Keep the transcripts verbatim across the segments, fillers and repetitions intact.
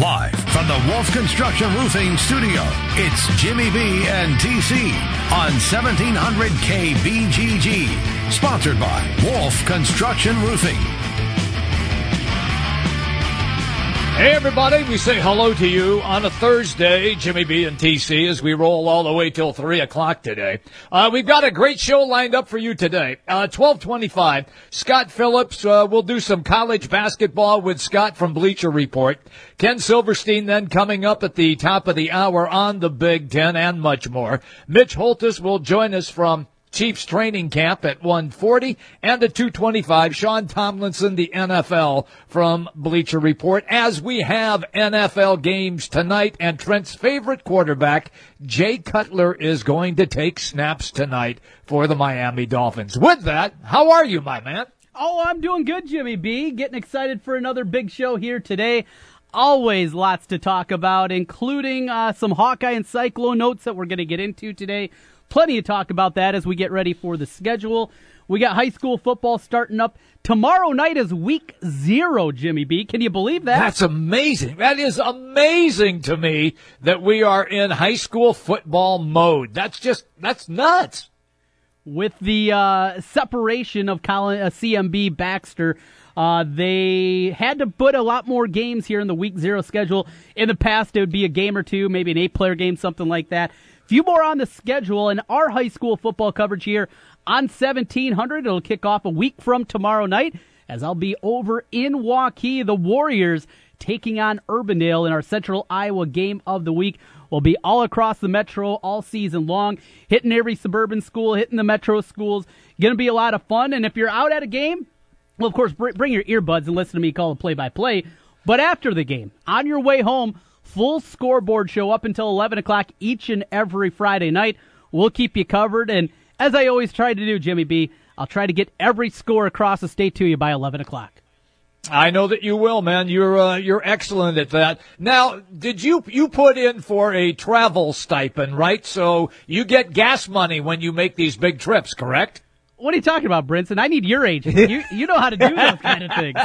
Live from the Wolf Construction Roofing Studio, it's Jimmy B and T C on seventeen hundred K B G G. Sponsored by Wolf Construction Roofing. Hey, everybody. We say hello to you on a Thursday, Jimmy B and T C, as we roll all the way till three o'clock today. Uh, we've got a great show lined up for you today. Uh, twelve twenty-five, Scott Phillips uh, will do some college basketball with Scott from Bleacher Report. Ken Silverstein then coming up at the top of the hour on the Big Ten and much more. Mitch Holtis will join us from Chiefs training camp at one forty, and at two twenty-five, Sean Tomlinson, the N F L from Bleacher Report, as we have N F L games tonight, and Trent's favorite quarterback, Jay Cutler, is going to take snaps tonight for the Miami Dolphins. With that, how are you, my man? Oh, I'm doing good, Jimmy B. Getting excited for another big show here today. Always lots to talk about, including uh, some Hawkeye and Cyclone notes that we're going to get into today. Plenty of talk about that as we get ready for the schedule. We got high school football starting up. Tomorrow night is week zero, Jimmy B. Can you believe that? That's amazing. That is amazing to me that we are in high school football mode. That's just, that's nuts. With the uh, separation of Colin, uh, C M B Baxter, uh, they had to put a lot more games here in the week zero schedule. In the past, it would be a game or two, maybe an eight-player game, something like that. Few more on the schedule, and our high school football coverage here on seventeen hundred. It'll kick off a week from tomorrow night, as I'll be over in Waukee. The Warriors taking on Urbandale in our Central Iowa game of the week. We'll be all across the metro all season long, hitting every suburban school, hitting the metro schools. Going to be a lot of fun, and if you're out at a game, well, of course, bring your earbuds and listen to me call the play-by-play. But after the game, on your way home, full scoreboard show up until eleven o'clock each and every Friday night. We'll keep you covered. And as I always try to do, Jimmy B, I'll try to get every score across the state to you by eleven o'clock. I know that you will, man. You're uh, you're excellent at that. Now, did you you put in for a travel stipend, right? So you get gas money when you make these big trips, correct? What are you talking about, Brinson? I need your agent. You, you know how to do those kind of things.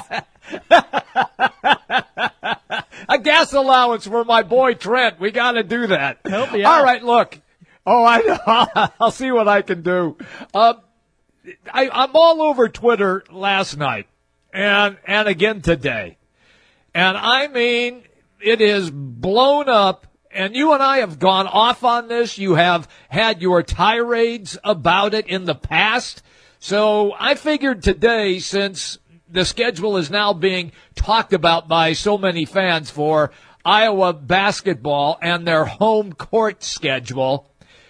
A gas allowance for my boy Trent. We got to do that. Help me out. All right, look. Oh, I know. I'll see what I can do. Uh, I, I'm all over Twitter last night and and again today. And I mean, it is blown up. And you and I have gone off on this. You have had your tirades about it in the past. So I figured today, since the schedule is now being talked about by so many fans for Iowa basketball and their home court schedule,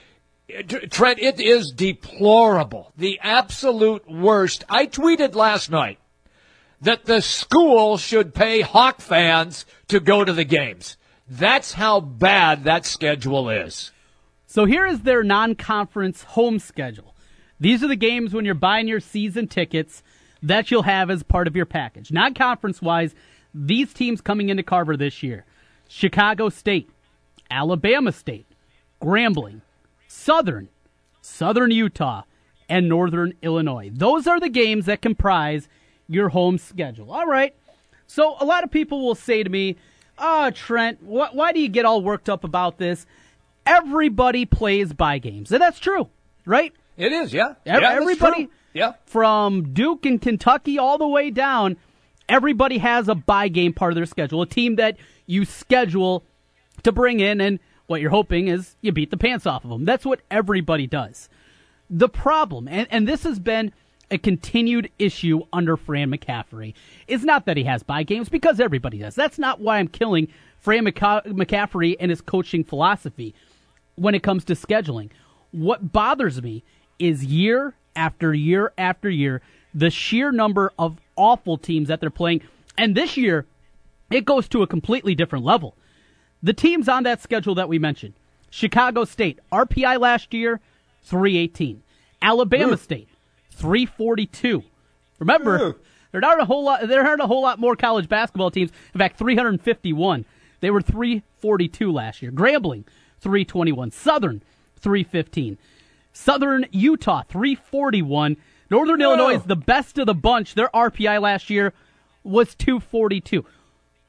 Trent, it is deplorable. The absolute worst. I tweeted last night that the school should pay Hawk fans to go to the games. That's how bad that schedule is. So here is their non-conference home schedule. These are the games when you're buying your season tickets that you'll have as part of your package. Non-conference-wise, these teams coming into Carver this year: Chicago State, Alabama State, Grambling, Southern, Southern Utah, and Northern Illinois. Those are the games that comprise your home schedule. All right. So a lot of people will say to me, "Oh, Trent, wh- why do you get all worked up about this?" Everybody plays bye games. And that's true, right? It is, yeah. Every, yeah everybody, yeah. From Duke and Kentucky all the way down, everybody has a bye game part of their schedule, a team that you schedule to bring in, and what you're hoping is you beat the pants off of them. That's what everybody does. The problem, and, and this has been a continued issue under Fran McCaffery, is not that he has bye games, because everybody does. That's not why I'm killing Fran McCaffery and his coaching philosophy when it comes to scheduling. What bothers me is year after year after year, the sheer number of awful teams that they're playing. And this year, it goes to a completely different level. The teams on that schedule that we mentioned: Chicago State, R P I last year, three eighteen. Alabama Ooh. State, three forty-two. Remember, Ooh. there aren't a whole lot. There aren't a whole lot more college basketball teams. In fact, three fifty-one. They were three forty-two last year. Grambling, three twenty-one. Southern, three fifteen. Southern Utah, three forty-one. Northern Whoa. Illinois is the best of the bunch. Their R P I last year was two forty-two.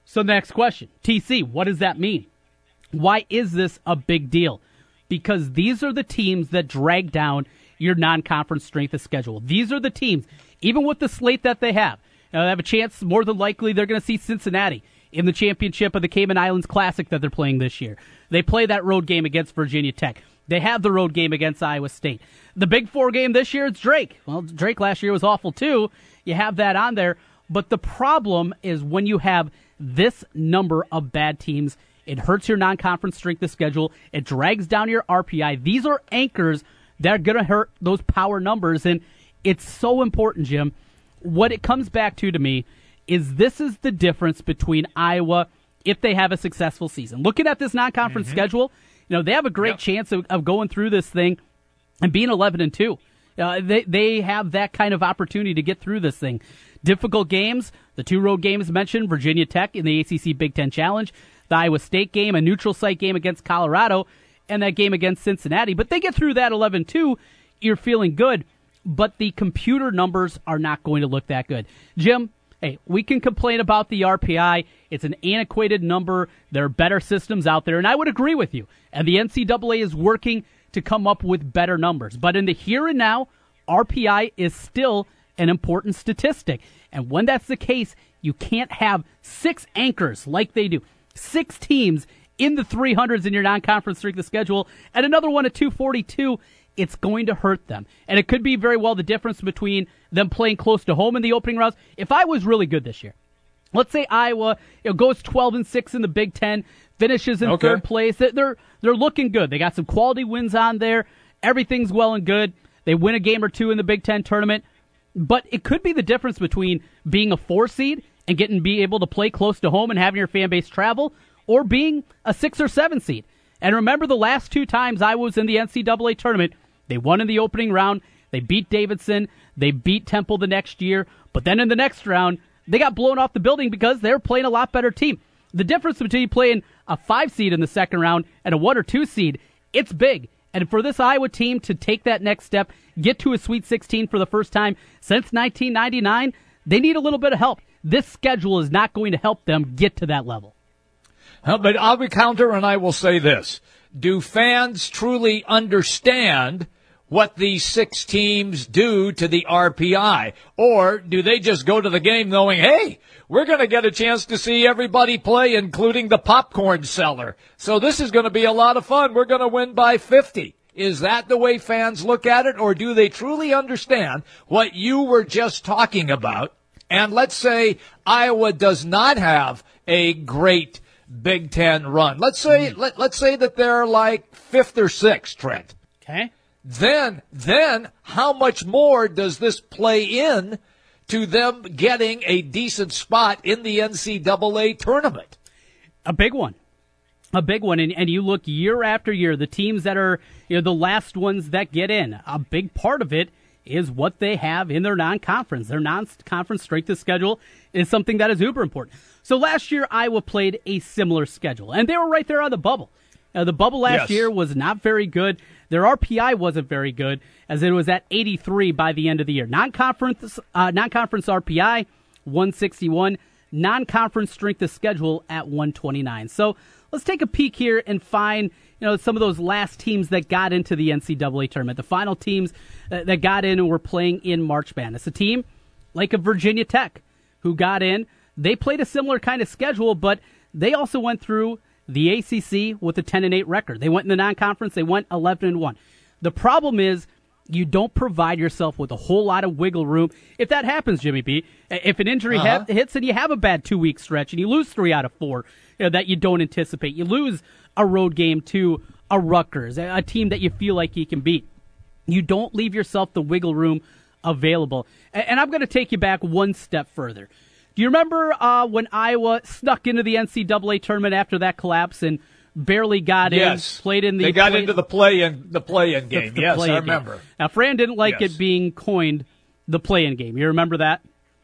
So next question, T C, what does that mean? Why is this a big deal? Because these are the teams that drag down your non-conference strength of schedule. These are the teams, even with the slate that they have, uh, they have a chance, more than likely, they're going to see Cincinnati in the championship of the Cayman Islands Classic that they're playing this year. They play that road game against Virginia Tech. They have the road game against Iowa State. The Big Four game this year, it's Drake. Well, Drake last year was awful too. You have that on there. But the problem is when you have this number of bad teams, it hurts your non-conference strength of schedule. It drags down your R P I. These are anchors that are going to hurt those power numbers. And it's so important, Jim. What it comes back to to me is this is the difference between Iowa if they have a successful season. Looking at this non-conference mm-hmm. schedule, you know, they have a great yep. chance of, of going through this thing and being eleven and two. Uh, they they have that kind of opportunity to get through this thing. Difficult games, the two road games mentioned, Virginia Tech in the A C C Big Ten Challenge, the Iowa State game, a neutral site game against Colorado, and that game against Cincinnati. But they get through that eleven two, you're feeling good, but the computer numbers are not going to look that good. Jim, hey, we can complain about the R P I. It's an antiquated number. There are better systems out there, and I would agree with you. And the N C double A is working to come up with better numbers. But in the here and now, R P I is still an important statistic. And when that's the case, you can't have six anchors like they do. Six teams in the three hundreds in your non-conference strength of schedule, and another one at two forty-two. It's going to hurt them. And it could be very well the difference between them playing close to home in the opening rounds. If I was really good this year, let's say Iowa you know, goes twelve and six in the Big Ten, finishes in okay. third place. They're they're looking good. They got some quality wins on there. Everything's well and good. They win a game or two in the Big Ten tournament. But it could be the difference between being a four seed and getting be able to play close to home and having your fan base travel, or being a six or seven seed. And remember the last two times I was in the N C double A tournament, they won in the opening round. They beat Davidson. They beat Temple the next year. But then in the next round, they got blown off the building because they were playing a lot better team. The difference between playing a five seed in the second round and a one or two seed, it's big. And for this Iowa team to take that next step, get to a Sweet sixteen for the first time since nineteen ninety-nine, they need a little bit of help. This schedule is not going to help them get to that level. Uh, but I'll be counter, and I will say this. Do fans truly understand what these six teams do to the R P I? Or do they just go to the game knowing, hey, we're going to get a chance to see everybody play, including the popcorn seller. So this is going to be a lot of fun. We're going to win by fifty. Is that the way fans look at it? Or do they truly understand what you were just talking about? And let's say Iowa does not have a great Big Ten run. Let's say, mm. let, let's say that they're like fifth or sixth, Trent. Okay. Then, then how much more does this play in to them getting a decent spot in the N C double A tournament? A big one. A big one. And, and you look year after year, the teams that are, you know, the last ones that get in, a big part of it is what they have in their non-conference. Their non-conference strength of schedule is something that is uber important. So last year, Iowa played a similar schedule, and they were right there on the bubble. Now, the bubble last yes. year was not very good. Their R P I wasn't very good, as it was at eighty-three by the end of the year. Non-conference, uh, non-conference R P I, one sixty-one. Non-conference strength of schedule at one twenty-nine. So let's take a peek here and find, you know, some of those last teams that got into the N C double A tournament. The final teams uh, that got in and were playing in March Madness. A team like a Virginia Tech who got in. They played a similar kind of schedule, but they also went through the A C C with a ten and eight record. They went in the non-conference. They went eleven and one. The problem is you don't provide yourself with a whole lot of wiggle room. If that happens, Jimmy B, if an injury uh-huh. ha- hits and you have a bad two-week stretch and you lose three out of four you know, that you don't anticipate, you lose a road game to a Rutgers, a team that you feel like you can beat. You don't leave yourself the wiggle room available. And I'm going to take you back one step further. Do you remember uh, when Iowa snuck into the N C double A tournament after that collapse and barely got yes. in, played in the... They got play, into the play-in, the play-in game. The, the yes, play-in I remember. Game. Now, Fran didn't like yes. it being coined the play-in game. You remember that?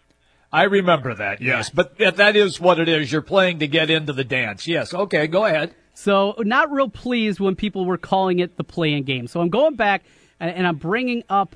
I remember that, yes. Yeah. But that is what it is. You're playing to get into the dance. Yes, okay, go ahead. So, not real pleased when people were calling it the play-in game. So, I'm going back, and, and I'm bringing up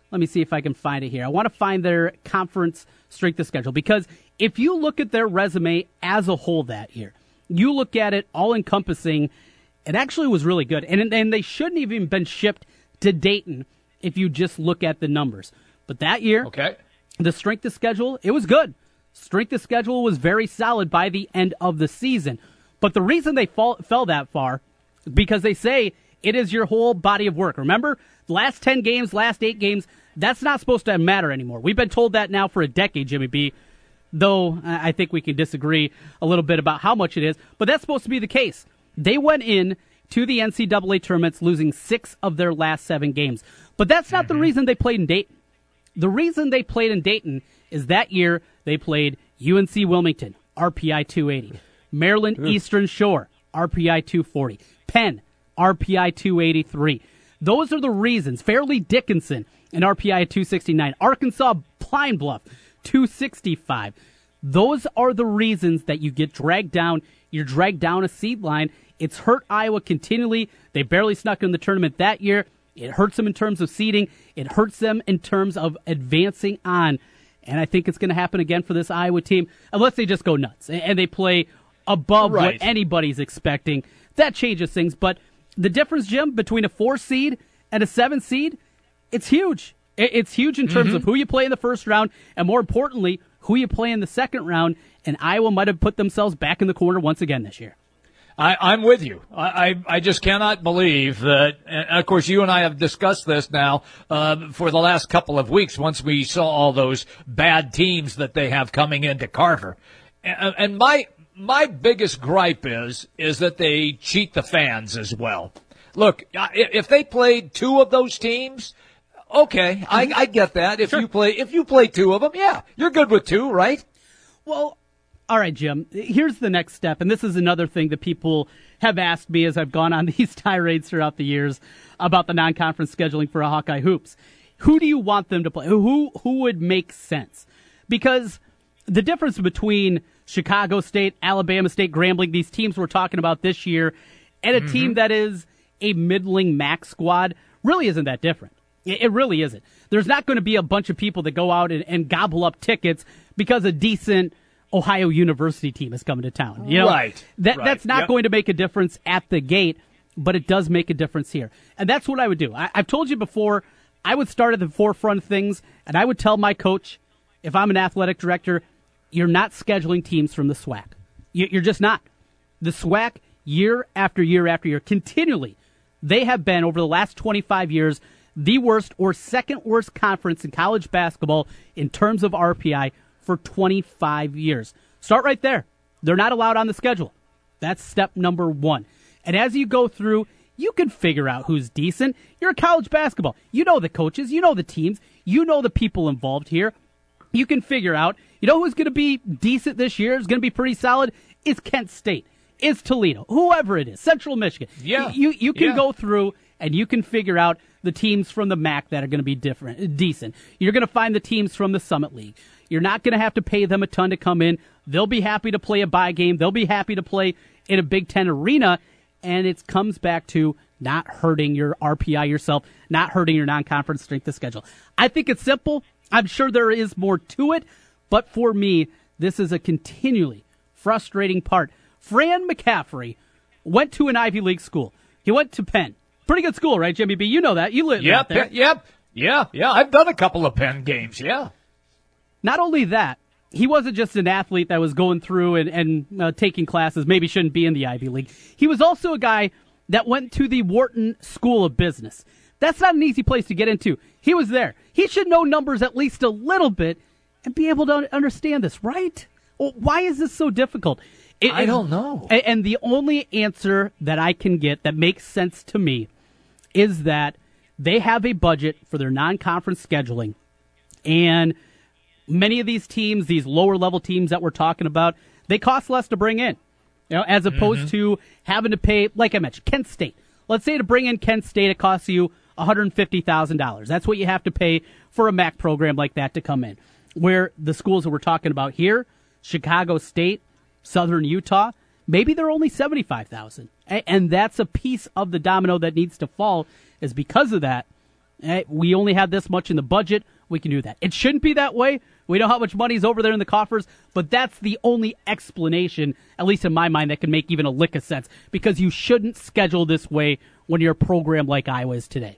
Let me see if I can find it here. I want to find their conference strength of schedule, because if you look at their resume as a whole that year, you look at it all encompassing, it actually was really good. And, and they shouldn't have even been shipped to Dayton if you just look at the numbers. But that year, okay, the strength of schedule, it was good. Strength of schedule was very solid by the end of the season. But the reason they fall, fell that far, because they say it is your whole body of work. Remember, the last ten games, last eight games, that's not supposed to matter anymore. We've been told that now for a decade, Jimmy B, though I think we can disagree a little bit about how much it is. But that's supposed to be the case. They went in to the N C double A tournaments losing six of their last seven games. But that's not mm-hmm. the reason they played in Dayton. The reason they played in Dayton is that year they played U N C Wilmington, R P I two eighty. Maryland Ooh. Eastern Shore, R P I two forty. Penn, R P I two eighty-three. Those are the reasons. Fairleigh Dickinson, an R P I two sixty-nine. Arkansas Pine Bluff, two sixty-five. Those are the reasons that you get dragged down. You're dragged down a seed line. It's hurt Iowa continually. They barely snuck in the tournament that year. It hurts them in terms of seeding. It hurts them in terms of advancing on. And I think it's going to happen again for this Iowa team, unless they just go nuts and they play above right. what anybody's expecting. That changes things. But the difference, Jim, between a four seed and a seven seed, it's huge. It's huge in terms mm-hmm. of who you play in the first round, and more importantly, who you play in the second round. And Iowa might have put themselves back in the corner once again this year. I, I'm with you. I, I, I just cannot believe that, and of course you and I have discussed this now uh, for the last couple of weeks once we saw all those bad teams that they have coming into Carver. And, and my my biggest gripe is is that they cheat the fans as well. Look, if they played two of those teams, okay, I, I get that. If sure. you play if you play two of them, yeah, you're good with two, right? Well, all right, Jim, here's the next step, and this is another thing that people have asked me as I've gone on these tirades throughout the years about the non-conference scheduling for Hawkeye Hoops. Who do you want them to play? Who who would make sense? Because the difference between Chicago State, Alabama State, Grambling, these teams we're talking about this year, and a mm-hmm. team that is a middling M A C squad really isn't that different. It really isn't. There's not going to be a bunch of people that go out and, and gobble up tickets because a decent Ohio University team is coming to town. You know, right. That, right. That's not yep. going to make a difference at the gate, but it does make a difference here. And that's what I would do. I, I've told you before, I would start at the forefront of things, and I would tell my coach, if I'm an athletic director, you're not scheduling teams from the SWAC. You, you're just not. The SWAC, year after year after year, continually, they have been, over the last twenty-five years, the worst or second worst conference in college basketball in terms of R P I for twenty-five years. Start right there. They're not allowed on the schedule. That's step number one. And as you go through, you can figure out who's decent. You're a college basketball. You know the coaches. You know the teams. You know the people involved here. You can figure out, you know who's going to be decent this year, is going to be pretty solid? It's Kent State. It's Toledo. Whoever it is. Central Michigan. Yeah. You, you can yeah. go through and you can figure out the teams from the M A C that are going to be different, decent. You're going to find the teams from the Summit League. You're not going to have to pay them a ton to come in. They'll be happy to play a bye game. They'll be happy to play in a Big Ten arena. And it comes back to not hurting your R P I yourself, not hurting your non-conference strength of schedule. I think it's simple. I'm sure there is more to it. But for me, this is a continually frustrating part. Fran McCaffrey went to an Ivy League school. He went to Penn. Pretty good school, right, Jimmy B? You know that. You live yep, out there. Yep, yeah, yeah. I've done a couple of Penn games, yeah. Not only that, he wasn't just an athlete that was going through and, and uh, taking classes, maybe shouldn't be in the Ivy League. He was also a guy that went to the Wharton School of Business. That's not an easy place to get into. He was there. He should know numbers at least a little bit and be able to understand this, right? Well, why is this so difficult? It, I don't know. And, and the only answer that I can get that makes sense to me is that they have a budget for their non-conference scheduling, and many of these teams, these lower-level teams that we're talking about, they cost less to bring in, you know, as opposed mm-hmm. to having to pay, like I mentioned, Kent State. Let's say to bring in Kent State, it costs you one hundred fifty thousand dollars. That's what you have to pay for a M A C program like that to come in. Where the schools that we're talking about here, Chicago State, Southern Utah, maybe they're only seventy-five thousand dollars. And that's a piece of the domino that needs to fall, is because of that, hey, we only have this much in the budget. We can do that. It shouldn't be that way. We know how much money's over there in the coffers, but that's the only explanation, at least in my mind, that can make even a lick of sense, because you shouldn't schedule this way when you're a program like Iowa is today.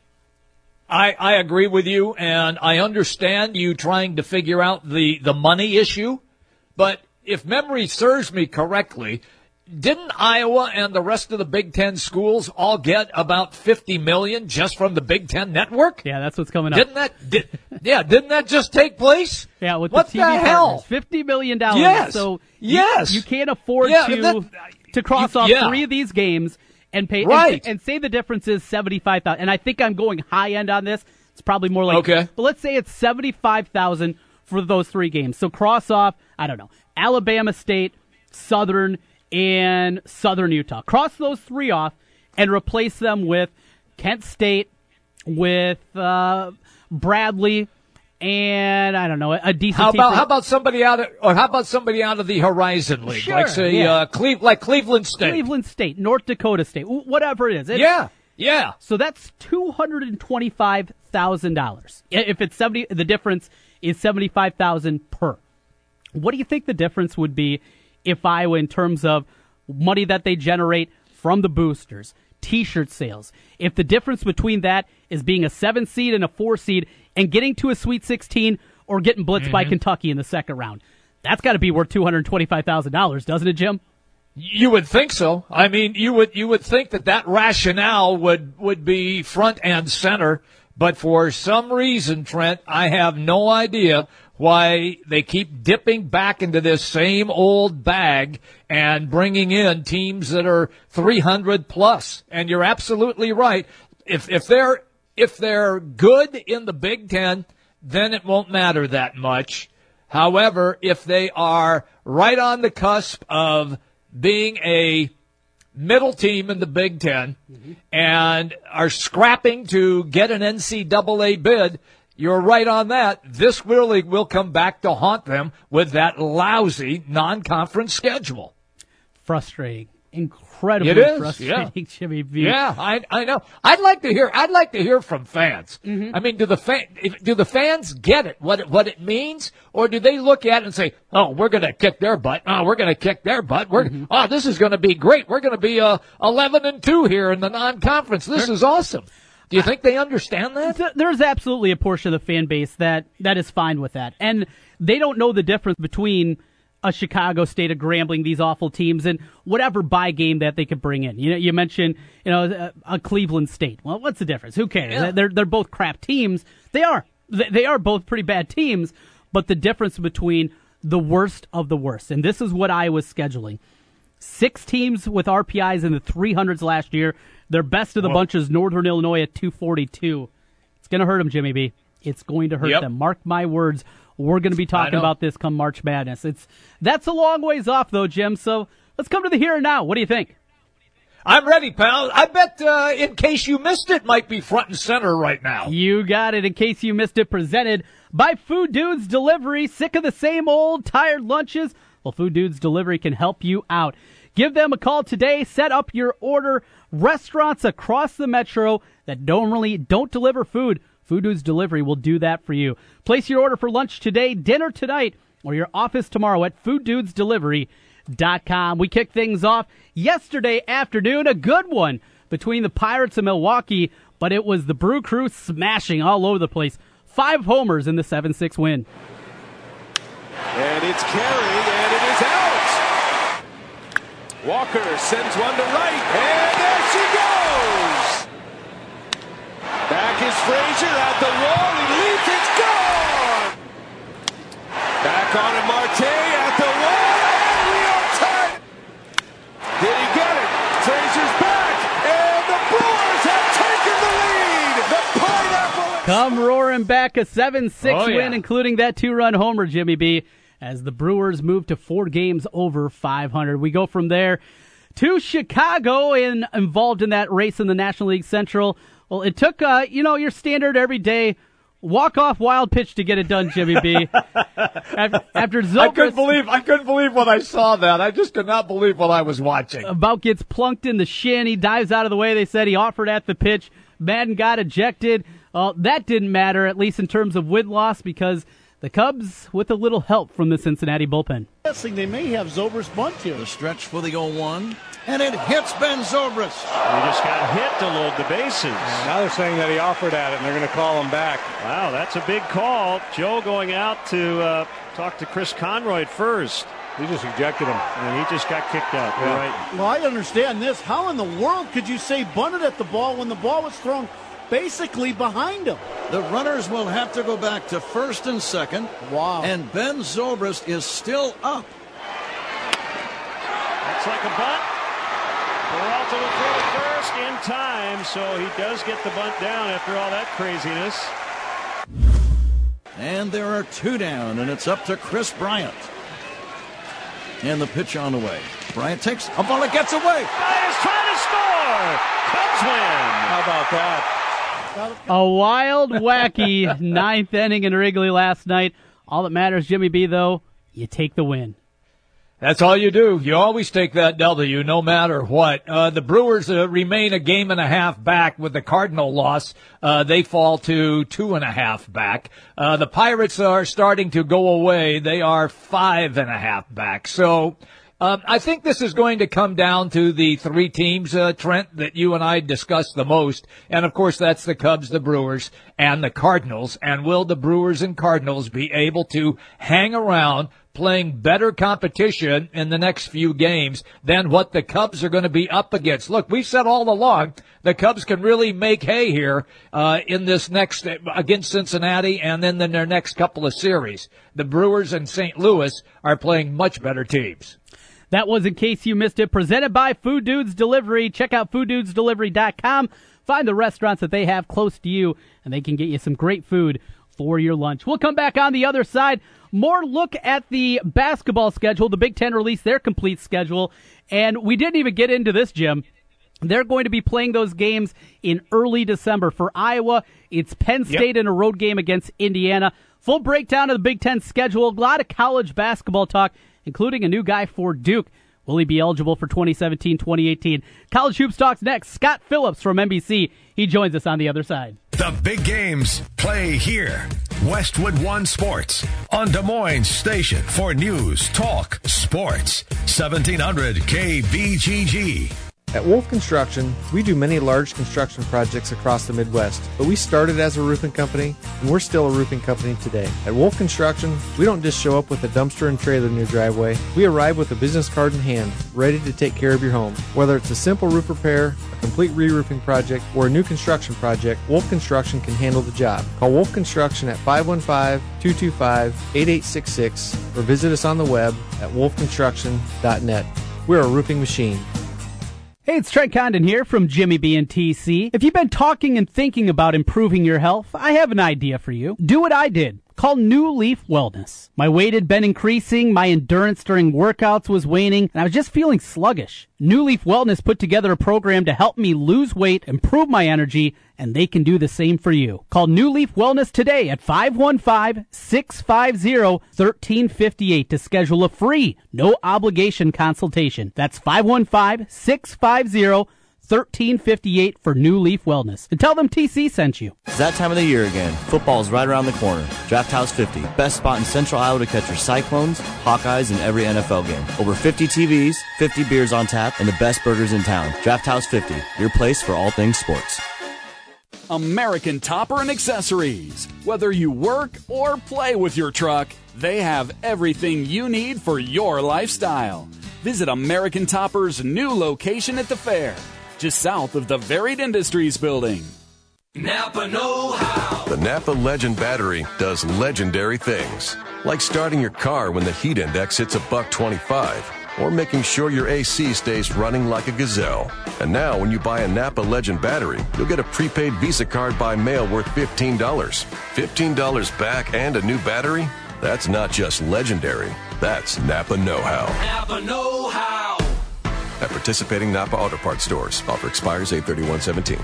I, I agree with you, and I understand you trying to figure out the, the money issue, but if memory serves me correctly, didn't Iowa and the rest of the Big Ten schools all get about fifty million dollars just from the Big Ten network? Yeah, that's what's coming up. Didn't that? Did, yeah, didn't that just take place? Yeah, with what the T V the hell? partners, fifty million dollars. Yes. So yes. You, you can't afford yeah, to that, to cross you, off yeah. three of these games and pay right. and, and say the difference is seventy-five thousand. And I think I'm going high end on this. It's probably more like okay. But let's say it's seventy-five thousand for those three games. So cross off, I don't know, Alabama State, Southern, and Southern Utah. Cross those three off and replace them with Kent State, with uh, Bradley, and I don't know, a decent how team. About for, how about somebody out of or how about somebody out of the Horizon League, sure, like say yeah. uh, Cleve, like Cleveland State, Cleveland State, North Dakota State, whatever it is. It's, yeah, yeah. So that's two hundred and twenty-five thousand dollars. If it's seventy, the difference is seventy-five thousand per. What do you think the difference would be if Iowa, in terms of money that they generate from the boosters, T-shirt sales, if the difference between that is being a seven seed and a four seed and getting to a Sweet sixteen or getting blitzed mm-hmm. by Kentucky in the second round, that's got to be worth two hundred twenty-five thousand dollars, doesn't it, Jim? You would think so. I mean, you would you would think that that rationale would would be front and center, but for some reason, Trent, I have no idea why they keep dipping back into this same old bag and bringing in teams that are three hundred plus. And you're absolutely right. If if they're if they're good in the Big Ten, then it won't matter that much. However, if they are right on the cusp of being a middle team in the Big Ten mm-hmm. and are scrapping to get an N C double A bid, you're right on that. This really will come back to haunt them with that lousy non-conference schedule. Frustrating. Incredibly it is, frustrating, yeah. Jimmy V. Yeah, I I know. I'd like to hear I'd like to hear from fans. Mm-hmm. I mean, do the fan do the fans get it what it, what it means, or do they look at it and say, "Oh, we're going to kick their butt. Oh, we're going to kick their butt. We're mm-hmm. oh, this is going to be great. We're going to be uh, eleven and two here in the non-conference. This is awesome." Do you think they understand that? There's absolutely a portion of the fan base that, that is fine with that. And they don't know the difference between a Chicago State, a Grambling, these awful teams, and whatever bye game that they could bring in. You know, you mentioned, you know, a, a Cleveland State. Well, what's the difference? Who cares? Yeah. They're they're both crap teams. They are. They are both pretty bad teams, but the difference between the worst of the worst, and this is what I was scheduling. Six teams with R P Is in the three hundreds last year. Their best of the Whoa. bunch is Northern Illinois at two forty-two. It's going to hurt them, Jimmy B. It's going to hurt yep. them. Mark my words. We're going to be talking about this come March Madness. It's That's a long ways off, though, Jim. So let's come to the here and now. What do you think? I'm ready, pal. I bet uh, In Case You Missed It might be front and center right now. You got it. In Case You Missed It, presented by Food Dudes Delivery. Sick of the same old tired lunches? Well, Food Dudes Delivery can help you out. Give them a call today. Set up your order. Restaurants across the metro that don't really don't deliver food, Food Dudes Delivery will do that for you. Place your order for lunch today, dinner tonight, or your office tomorrow at food dudes delivery dot com. We kicked things off yesterday afternoon, a good one between the Pirates and Milwaukee, but it was the Brew Crew smashing all over the place. Five homers in the seven six win. And it's carried, and it is out. Walker sends one to right, and there she goes! Back is Frazier at the wall, he leaps, it's gone! Back on to Marte at the wall, and we are tied! Did he get it? Frazier's back, and the Brewers have taken the lead! The Pineapple... Come roaring back, a seven six oh, yeah. win, including that two-run homer, Jimmy B, as the Brewers move to four games over five hundred. We go from there to Chicago and involved in that race in the National League Central. Well, it took, uh, you know, your standard everyday walk-off wild pitch to get it done, Jimmy B. after, after Zobrist, I couldn't believe I couldn't believe when I saw that. I just could not believe what I was watching. About gets plunked in the shin. He dives out of the way. They said he offered at the pitch. Madden got ejected. Well, that didn't matter, at least in terms of win-loss, because the Cubs, with a little help from the Cincinnati bullpen. Guessing they may have Zobrist bunt here. The stretch for the oh one, and it hits Ben Zobrist. He just got hit to load the bases. And now they're saying that he offered at it, and they're going to call him back. Wow, that's a big call. Joe going out to uh, talk to Chris Conroy at first. He just ejected him. And he just got kicked out. Yeah. You're right. Well, I understand this. How in the world could you say bunted at the ball when the ball was thrown basically behind him? The runners will have to go back to first and second. Wow. And Ben Zobrist is still up. Looks like a bunt. Peralta will throw it first in time, so he does get the bunt down after all that craziness. And there are two down, and it's up to Chris Bryant. And the pitch on the way. Bryant takes a ball, it gets away. Bryant is trying to score. Cubs win. How about that? A wild, wacky ninth inning in Wrigley last night. All that matters, Jimmy B, though, you take the win. That's all you do. You always take that W, no matter what. Uh, the Brewers uh, remain a game and a half back with the Cardinal loss. Uh, they fall to two and a half back. Uh, the Pirates are starting to go away. They are five and a half back. So, um, I think this is going to come down to the three teams, uh, Trent, that you and I discussed the most. And of course, that's the Cubs, the Brewers, and the Cardinals. And will the Brewers and Cardinals be able to hang around playing better competition in the next few games than what the Cubs are going to be up against? Look, we've said all along the Cubs can really make hay here uh in this next against Cincinnati and then in their next couple of series. The Brewers and Saint Louis are playing much better teams. That was In Case You Missed It, presented by Food Dudes Delivery. Check out food dudes delivery dot com. Find the restaurants that they have close to you, and they can get you some great food for your lunch. We'll come back on the other side. More look at the basketball schedule. The Big Ten released their complete schedule, and we didn't even get into this, Jim. They're going to be playing those games in early December. For Iowa, it's Penn State yep. in a road game against Indiana. Full breakdown of the Big Ten schedule. A lot of college basketball talk, including a new guy for Duke. Will he be eligible for twenty seventeen twenty eighteen? College Hoops Talks next. Scott Phillips from N B C. He joins us on the other side. The big games play here. Westwood One Sports on Des Moines Station for news, talk, sports. seventeen hundred K B G G. At Wolf Construction, we do many large construction projects across the Midwest, but we started as a roofing company, and we're still a roofing company today. At Wolf Construction, we don't just show up with a dumpster and trailer in your driveway. We arrive with a business card in hand, ready to take care of your home. Whether it's a simple roof repair, a complete re-roofing project, or a new construction project, Wolf Construction can handle the job. Call Wolf Construction at five one five, two two five, eight eight six six or visit us on the web at wolf construction dot net. We're a roofing machine. Hey, it's Trent Condon here from Jimmy B and T C. If you've been talking and thinking about improving your health, I have an idea for you. Do what I did. Call New Leaf Wellness. My weight had been increasing, my endurance during workouts was waning, and I was just feeling sluggish. New Leaf Wellness put together a program to help me lose weight, improve my energy, and they can do the same for you. Call New Leaf Wellness today at five one five, six five zero, one three five eight to schedule a free, no obligation consultation. That's five one five, six five zero, one three five eight for New Leaf Wellness. And tell them T C sent you. It's that time of the year again. Football's right around the corner. Draft House fifty. Best spot in Central Iowa to catch your Cyclones, Hawkeyes, and every N F L game. Over fifty T Vs, fifty beers on tap, and the best burgers in town. Draft House fifty. Your place for all things sports. American Topper and Accessories. Whether you work or play with your truck, they have everything you need for your lifestyle. Visit American Topper's new location at the fair, just south of the Varied Industries building. Napa know-how. The Napa Legend battery does legendary things, like starting your car when the heat index hits a buck twenty-five, or making sure your A C stays running like a gazelle. And now, when you buy a Napa Legend battery, you'll get a prepaid Visa card by mail worth fifteen dollars. fifteen dollars back and a new battery? That's not just legendary. That's Napa know-how. Napa know-how. At participating Napa Auto Parts stores. Offer expires eight thirty-one seventeen.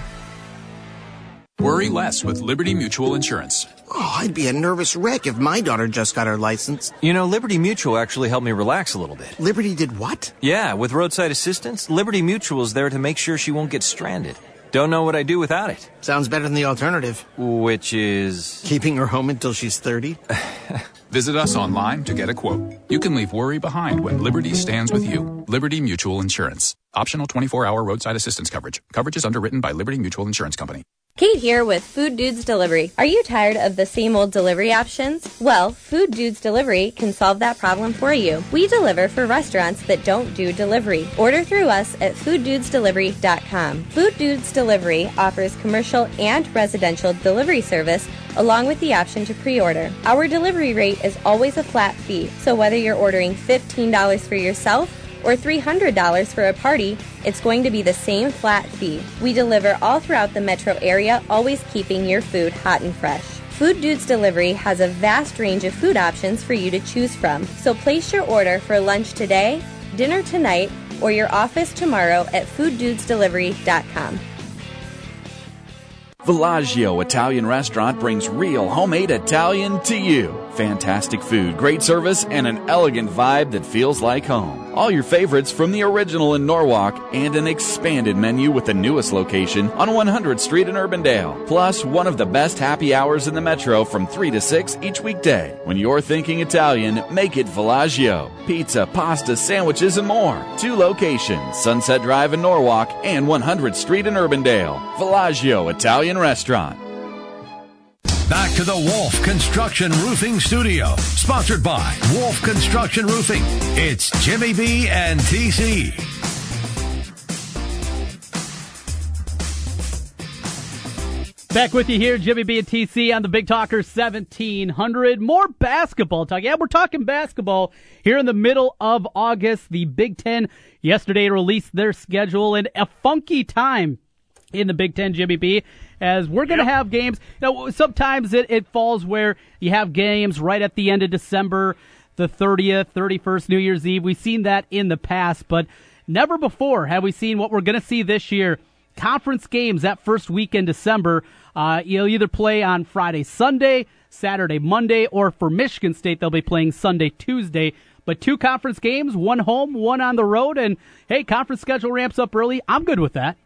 Worry less with Liberty Mutual Insurance. Oh, I'd be a nervous wreck if my daughter just got her license. You know, Liberty Mutual actually helped me relax a little bit. Liberty did what? Yeah, with roadside assistance, Liberty Mutual is there to make sure she won't get stranded. Don't know what I'd do without it. Sounds better than the alternative. Which is... keeping her home until she's thirty. Visit us online to get a quote. You can leave worry behind when Liberty stands with you. Liberty Mutual Insurance. Optional twenty-four hour roadside assistance coverage. Coverage is underwritten by Liberty Mutual Insurance Company. Kate here with Food Dudes Delivery. Are you tired of the same old delivery options? Well, Food Dudes Delivery can solve that problem for you. We deliver for restaurants that don't do delivery. Order through us at food dudes delivery dot com. Food Dudes Delivery offers commercial and residential delivery service along with the option to pre-order. Our delivery rate is always a flat fee, so whether you're ordering fifteen dollars for yourself or three hundred dollars for a party, it's going to be the same flat fee. We deliver all throughout the metro area, always keeping your food hot and fresh. Food Dudes Delivery has a vast range of food options for you to choose from. So place your order for lunch today, dinner tonight, or your office tomorrow at food dudes delivery dot com. Villaggio Italian Restaurant brings real homemade Italian to you. Fantastic food, great service, and an elegant vibe that feels like home. All your favorites from the original in Norwalk and an expanded menu with the newest location on one hundredth Street in Urbandale. Plus, one of the best happy hours in the metro from three to six each weekday. When you're thinking Italian, make it Villaggio. Pizza, pasta, sandwiches, and more. Two locations, Sunset Drive in Norwalk and one hundredth Street in Urbandale. Villaggio Italian Restaurant. Back to the Wolf Construction Roofing Studio, sponsored by Wolf Construction Roofing. It's Jimmy B and T C. Back with you here, Jimmy B and T C on the Big Talker seventeen hundred. More basketball talk. Yeah, we're talking basketball here in the middle of August. The Big Ten yesterday released their schedule in a funky time in the Big Ten, Jimmy B, as we're going to yep. have games. You know, sometimes it, it falls where you have games right at the end of December, the thirtieth, thirty-first, New Year's Eve. We've seen that in the past, but never before have we seen what we're going to see this year. Conference games that first week in December. Uh, you'll either play on Friday, Sunday, Saturday, Monday, or for Michigan State, they'll be playing Sunday, Tuesday. But two conference games, one home, one on the road, and hey, conference schedule ramps up early. I'm good with that.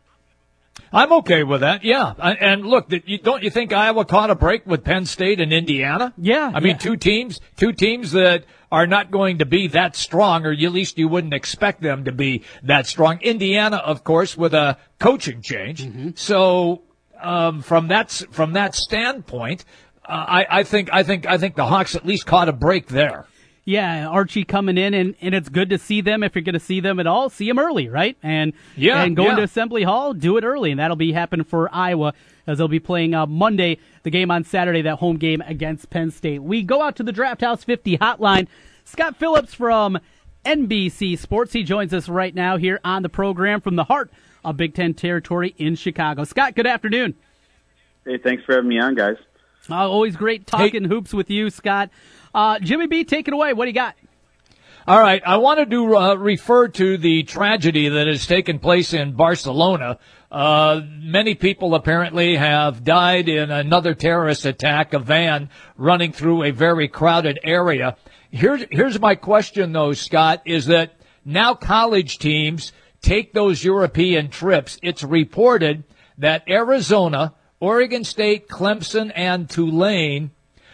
I'm okay with that, yeah. And look, don't you think Iowa caught a break with Penn State and Indiana? Yeah. I mean, yeah. two teams, two teams that are not going to be that strong, or at least you wouldn't expect them to be that strong. Indiana, of course, with a coaching change. Mm-hmm. So, um, from that from that standpoint, uh, I, I think I think I think the Hawks at least caught a break there. Yeah, Archie coming in, and, and it's good to see them. If you're going to see them at all, see them early, right? And yeah, and going yeah. to Assembly Hall, do it early, and that'll be happening for Iowa as they'll be playing uh, Monday, the game on Saturday, that home game against Penn State. We go out to the Draft House fifty hotline. Scott Phillips from N B C Sports. He joins us right now here on the program from the heart of Big Ten territory in Chicago. Scott, good afternoon. Hey, thanks for having me on, guys. Uh, always great talking hey. hoops with you, Scott. Uh, Jimmy B, take it away. What do you got? All right. I wanted to uh, refer to the tragedy that has taken place in Barcelona. Uh, many people apparently have died in another terrorist attack, a van running through a very crowded area. Here's, here's my question, though, Scott, is that now college teams take those European trips. It's reported that Arizona, Oregon State, Clemson, and Tulane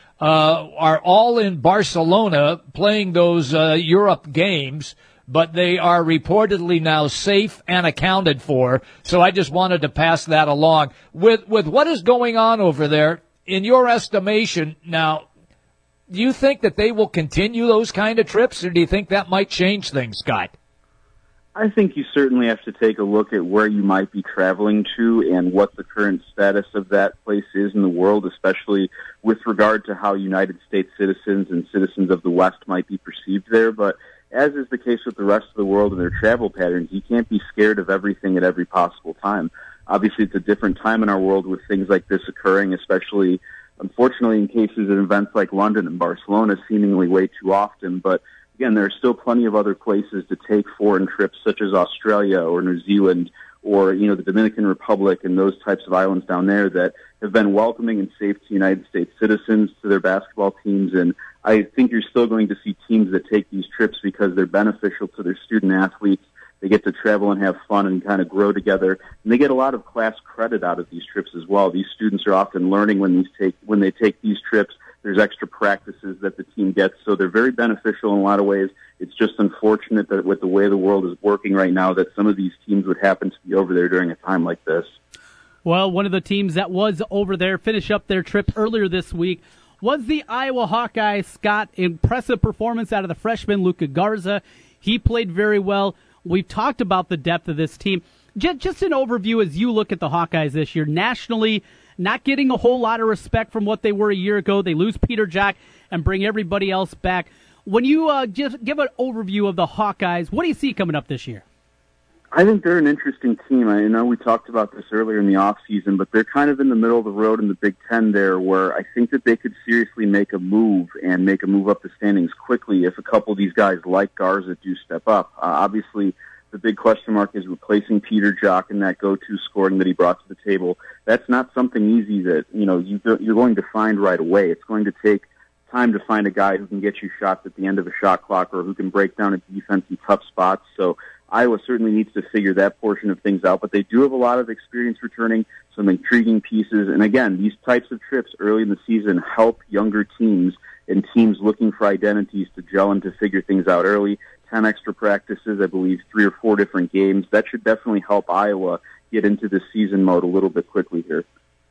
Uh, are all in Barcelona playing those uh, Europe games, but they are reportedly now safe and accounted for. So I just wanted to pass that along. With with what is going on over there, in your estimation, now, do you think that they will continue those kind of trips, or do you think that might change things, Scott? I think you certainly have to take a look at where you might be traveling to and what the current status of that place is in the world, especially with regard to how United States citizens and citizens of the West might be perceived there. But as is the case with the rest of the world and their travel patterns, you can't be scared of everything at every possible time. Obviously, it's a different time in our world with things like this occurring, especially, unfortunately, in cases and events like London and Barcelona seemingly way too often. But again, there are still plenty of other places to take foreign trips, such as Australia or New Zealand or, you know, the Dominican Republic and those types of islands down there that have been welcoming and safe to United States citizens, to their basketball teams. And I think you're still going to see teams that take these trips because they're beneficial to their student athletes They get to travel and have fun and kind of grow together. And they get a lot of class credit out of these trips as well. These students are often learning when these take when they take these trips. There's extra practices that the team gets, so they're very beneficial in a lot of ways. It's just unfortunate that with the way the world is working right now that some of these teams would happen to be over there during a time like this. Well, one of the teams that was over there, finish up their trip earlier this week, was the Iowa Hawkeyes. Scott, impressive performance out of the freshman Luka Garza. He played very well. We've talked about the depth of this team. Just, just an overview as you look at the Hawkeyes this year. Nationally, not getting a whole lot of respect from what they were a year ago. They lose Peter Jack and bring everybody else back. When you uh, just give an overview of the Hawkeyes, what do you see coming up this year? I think they're an interesting team. I know we talked about this earlier in the offseason, but they're kind of in the middle of the road in the Big Ten there, where I think that they could seriously make a move and make a move up the standings quickly if a couple of these guys like Garza do step up. Uh, obviously, the big question mark is replacing Peter Jock and that go-to scoring that he brought to the table. That's not something easy that, you know, you, you're going to find right away. It's going to take time to find a guy who can get you shots at the end of a shot clock or who can break down a defense in tough spots. So Iowa certainly needs to figure that portion of things out, but they do have a lot of experience returning, some intriguing pieces. And again, these types of trips early in the season help younger teams and teams looking for identities to gel and to figure things out early. ten extra practices, I believe three or four different games. That should definitely help Iowa get into the season mode a little bit quickly here.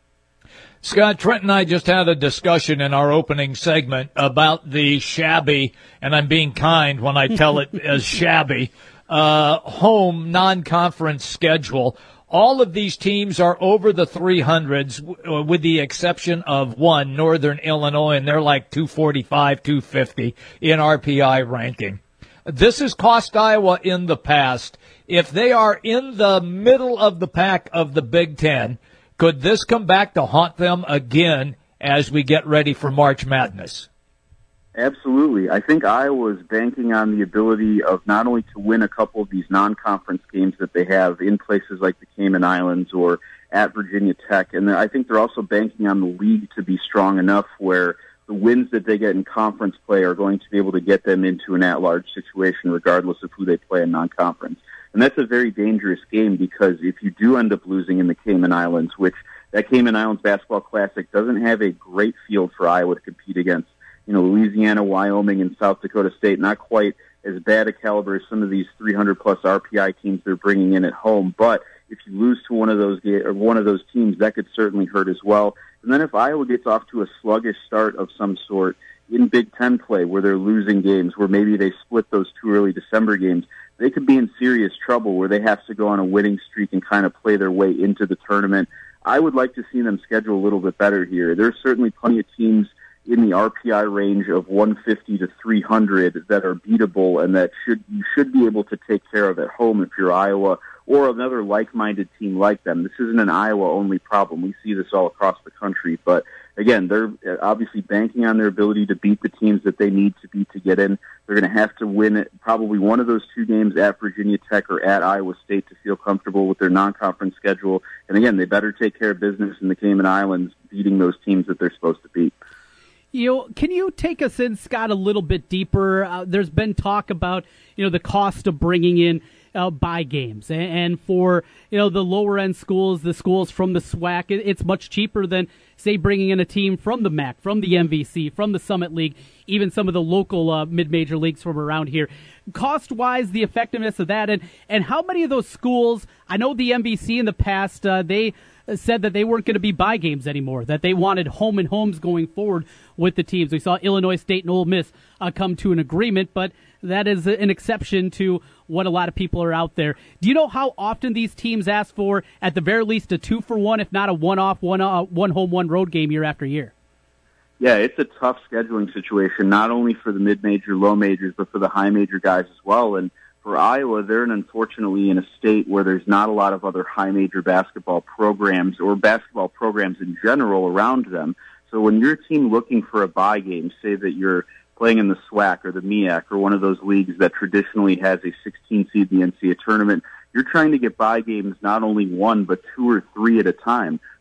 Scott, Trent and I just had a discussion in our opening segment about the shabby, and I'm being kind when I tell it as shabby, uh, home non-conference schedule. All of these teams are over the three hundreds with the exception of one, Northern Illinois, and they're like two forty-five, two fifty in R P I ranking. This has cost Iowa in the past. If they are in the middle of the pack of the Big Ten, could this come back to haunt them again as we get ready for March Madness? Absolutely. I think Iowa is banking on the ability of not only to win a couple of these non-conference games that they have in places like the Cayman Islands or at Virginia Tech, and I think they're also banking on the league to be strong enough where the wins that they get in conference play are going to be able to get them into an at-large situation regardless of who they play in non-conference. And that's a very dangerous game because if you do end up losing in the Cayman Islands, which that Cayman Islands Basketball Classic doesn't have a great field for Iowa to compete against. You know, Louisiana, Wyoming, and South Dakota State, not quite as bad a caliber as some of these three hundred plus R P I teams they're bringing in at home. But if you lose to one of those or one of those teams, that could certainly hurt as well. And then if Iowa gets off to a sluggish start of some sort in Big Ten play where they're losing games, where maybe they split those two early December games, they could be in serious trouble where they have to go on a winning streak and kind of play their way into the tournament. I would like to see them schedule a little bit better here. There's certainly plenty of teams in the R P I range of one fifty to three hundred that are beatable and that should you should be able to take care of at home if you're Iowa or another like-minded team like them. This isn't an Iowa-only problem. We see this all across the country. But, again, they're obviously banking on their ability to beat the teams that they need to beat to get in. They're going to have to win probably one of those two games at Virginia Tech or at Iowa State to feel comfortable with their non-conference schedule. And, again, they better take care of business in the Cayman Islands, beating those teams that they're supposed to beat. You know, can you take us in, Scott, a little bit deeper? Uh, there's been talk about, you know, the cost of bringing in uh, buy games. And, and for, you know, the lower-end schools, the schools from the SWAC, it, it's much cheaper than, say, bringing in a team from the M A C, from the M V C, from the Summit League, even some of the local uh, mid-major leagues from around here. Cost-wise, the effectiveness of that, and, and how many of those schools, I know the M V C in the past, uh, they said that they weren't going to be buy games anymore, that they wanted home and homes going forward with the teams. We saw Illinois State and Ole Miss uh, come to an agreement, but that is an exception to what a lot of people are out there. Do you know how often these teams ask for, at the very least, a two-for-one, if not a one-off, one, uh, one home, one road game year after year? Yeah, it's a tough scheduling situation, not only for the mid-major, low majors, but for the high major guys as well. And for Iowa, they're unfortunately in a state where there's not a lot of other high major basketball programs or basketball programs in general around them. So when you're a team looking for a bye game, say that you're playing in the SWAC or the M E A C or one of those leagues that traditionally has a sixteen seed in the N C double A tournament, you're trying to get bye games not only one but two or three at a time.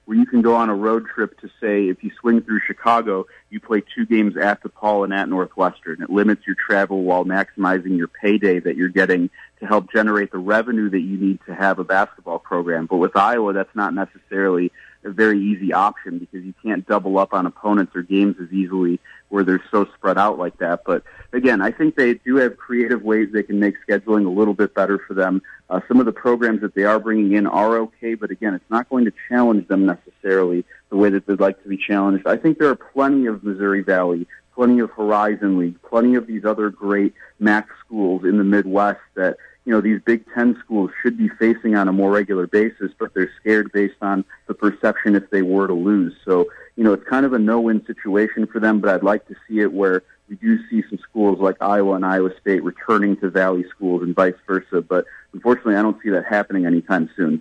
where you can go on a road trip to, say, if you swing through Chicago, you play two games at DePaul and at Northwestern. It limits your travel while maximizing your payday that you're getting to help generate the revenue that you need to have a basketball program. But with Iowa, that's not necessarily a very easy option because you can't double up on opponents or games as easily where they're so spread out like that. But again, I think they do have creative ways they can make scheduling a little bit better for them. Uh, some of the programs that they are bringing in are okay, but again, it's not going to challenge them necessarily the way that they'd like to be challenged. I think there are plenty of Missouri Valley, plenty of Horizon League, plenty of these other great M A C schools in the Midwest that, you know, these Big Ten schools should be facing on a more regular basis, but they're scared based on the perception if they were to lose. So, you know, it's kind of a no-win situation for them, but I'd like to see it where we do see some schools like Iowa and Iowa State returning to Valley schools and vice versa. But unfortunately, I don't see that happening anytime soon.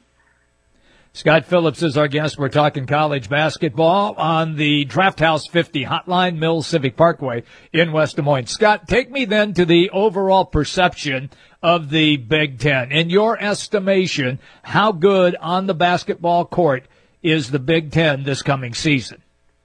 Scott Phillips is our guest. We're talking college basketball on the Draft House fifty hotline, Mills Civic Parkway in West Des Moines. Scott, take me then to the overall perception of the Big Ten. In your estimation, how good on the basketball court is the Big Ten this coming season?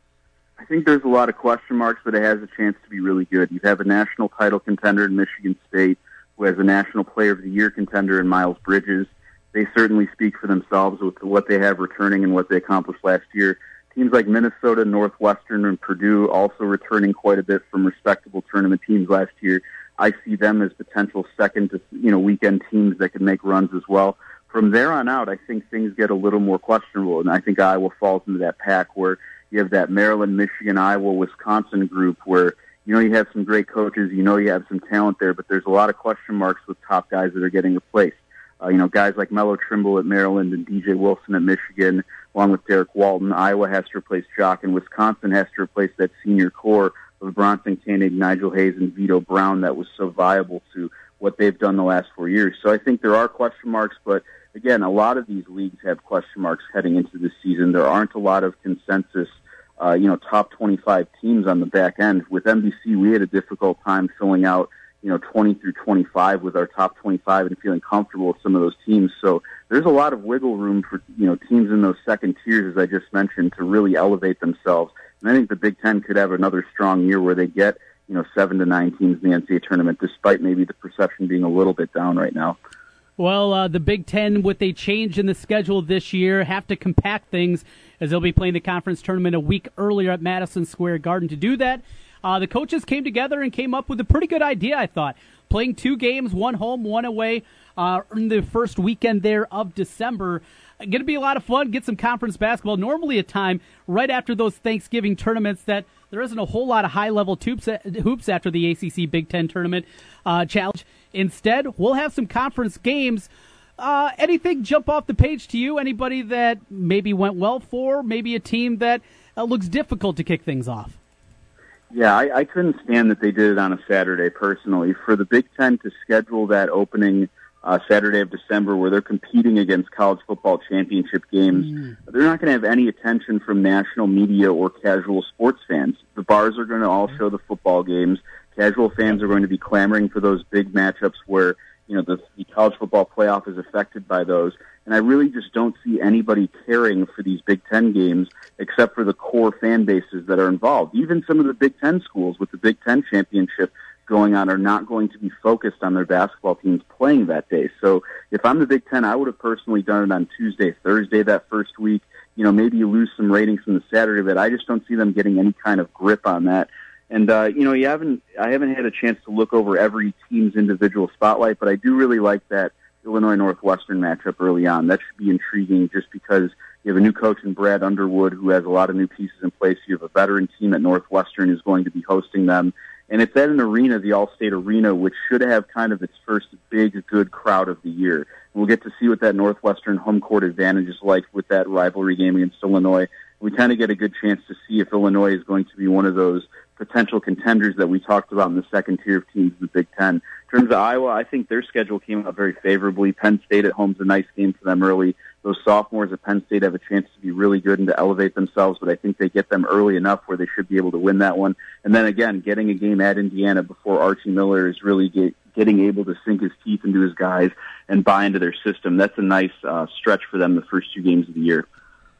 I think there's a lot of question marks, but it has a chance to be really good. You have a national title contender in Michigan State who has a national player of the year contender in Miles Bridges. They certainly speak for themselves with what they have returning and what they accomplished last year. Teams like Minnesota, Northwestern, and Purdue also returning quite a bit from respectable tournament teams last year. I see them as potential second to, you know, weekend teams that could make runs as well. From there on out, I think things get a little more questionable, and I think Iowa falls into that pack where you have that Maryland, Michigan, Iowa, Wisconsin group where, you know, you have some great coaches, you know you have some talent there, but there's a lot of question marks with top guys that are getting replaced. Uh, you know, guys like Melo Trimble at Maryland and D J Wilson at Michigan, along with Derek Walton. Iowa has to replace Jock, and Wisconsin has to replace that senior core of Bronson Koenig, Nigel Hayes, and Vito Brown that was so viable to what they've done the last four years. So I think there are question marks, but again, a lot of these leagues have question marks heading into this season. There aren't a lot of consensus, uh, you know, top twenty-five teams on the back end. With N B C, we had a difficult time filling out, you know, twenty through twenty-five with our top twenty-five and feeling comfortable with some of those teams. So there's a lot of wiggle room for, you know, teams in those second tiers, as I just mentioned, to really elevate themselves. And I think the Big Ten could have another strong year where they get, you know, seven to nine teams in the N C double A tournament, despite maybe the perception being a little bit down right now. Well, uh, the Big Ten, with a change in the schedule this year, have to compact things as they'll be playing the conference tournament a week earlier at Madison Square Garden. To do that, uh, the coaches came together and came up with a pretty good idea, I thought. Playing two games, one home, one away, uh, in the first weekend there of December. Going to be a lot of fun, get some conference basketball. Normally a time right after those Thanksgiving tournaments that there isn't a whole lot of high-level hoops after the A C C Big Ten tournament uh, challenge. Instead, we'll have some conference games. Uh, anything jump off the page to you? Anybody that maybe went well for? Maybe a team that uh, looks difficult to kick things off? Yeah, I, I couldn't stand that they did it on a Saturday, personally. For the Big Ten to schedule that opening uh, Saturday of December where they're competing against college football championship games, mm. they're not going to have any attention from national media or casual sports fans. The bars are going to all show the football games. Casual fans are going to be clamoring for those big matchups where, you know, the, the college football playoff is affected by those. And I really just don't see anybody caring for these Big Ten games except for the core fan bases that are involved. Even some of the Big Ten schools with the Big Ten championship going on are not going to be focused on their basketball teams playing that day. So if I'm the Big Ten, I would have personally done it on Tuesday, Thursday that first week. You know, maybe you lose some ratings from the Saturday, but I just don't see them getting any kind of grip on that. And, uh, you know, you haven't, I haven't had a chance to look over every team's individual spotlight, but I do really like that Illinois Northwestern matchup early on. That should be intriguing just because you have a new coach in Brad Underwood who has a lot of new pieces in place. You have a veteran team at Northwestern who's going to be hosting them. And it's at an arena, the All-State Arena, which should have kind of its first big, good crowd of the year. And we'll get to see what that Northwestern home court advantage is like with that rivalry game against Illinois. We kind of get a good chance to see if Illinois is going to be one of those potential contenders that we talked about in the second tier of teams in the Big Ten. In terms of Iowa, I think their schedule came out very favorably. Penn State at home is a nice game for them early. Those sophomores at Penn State have a chance to be really good and to elevate themselves, but I think they get them early enough where they should be able to win that one. And then again, getting a game at Indiana before Archie Miller is really get, getting able to sink his teeth into his guys and buy into their system. That's a nice uh, stretch for them the first two games of the year.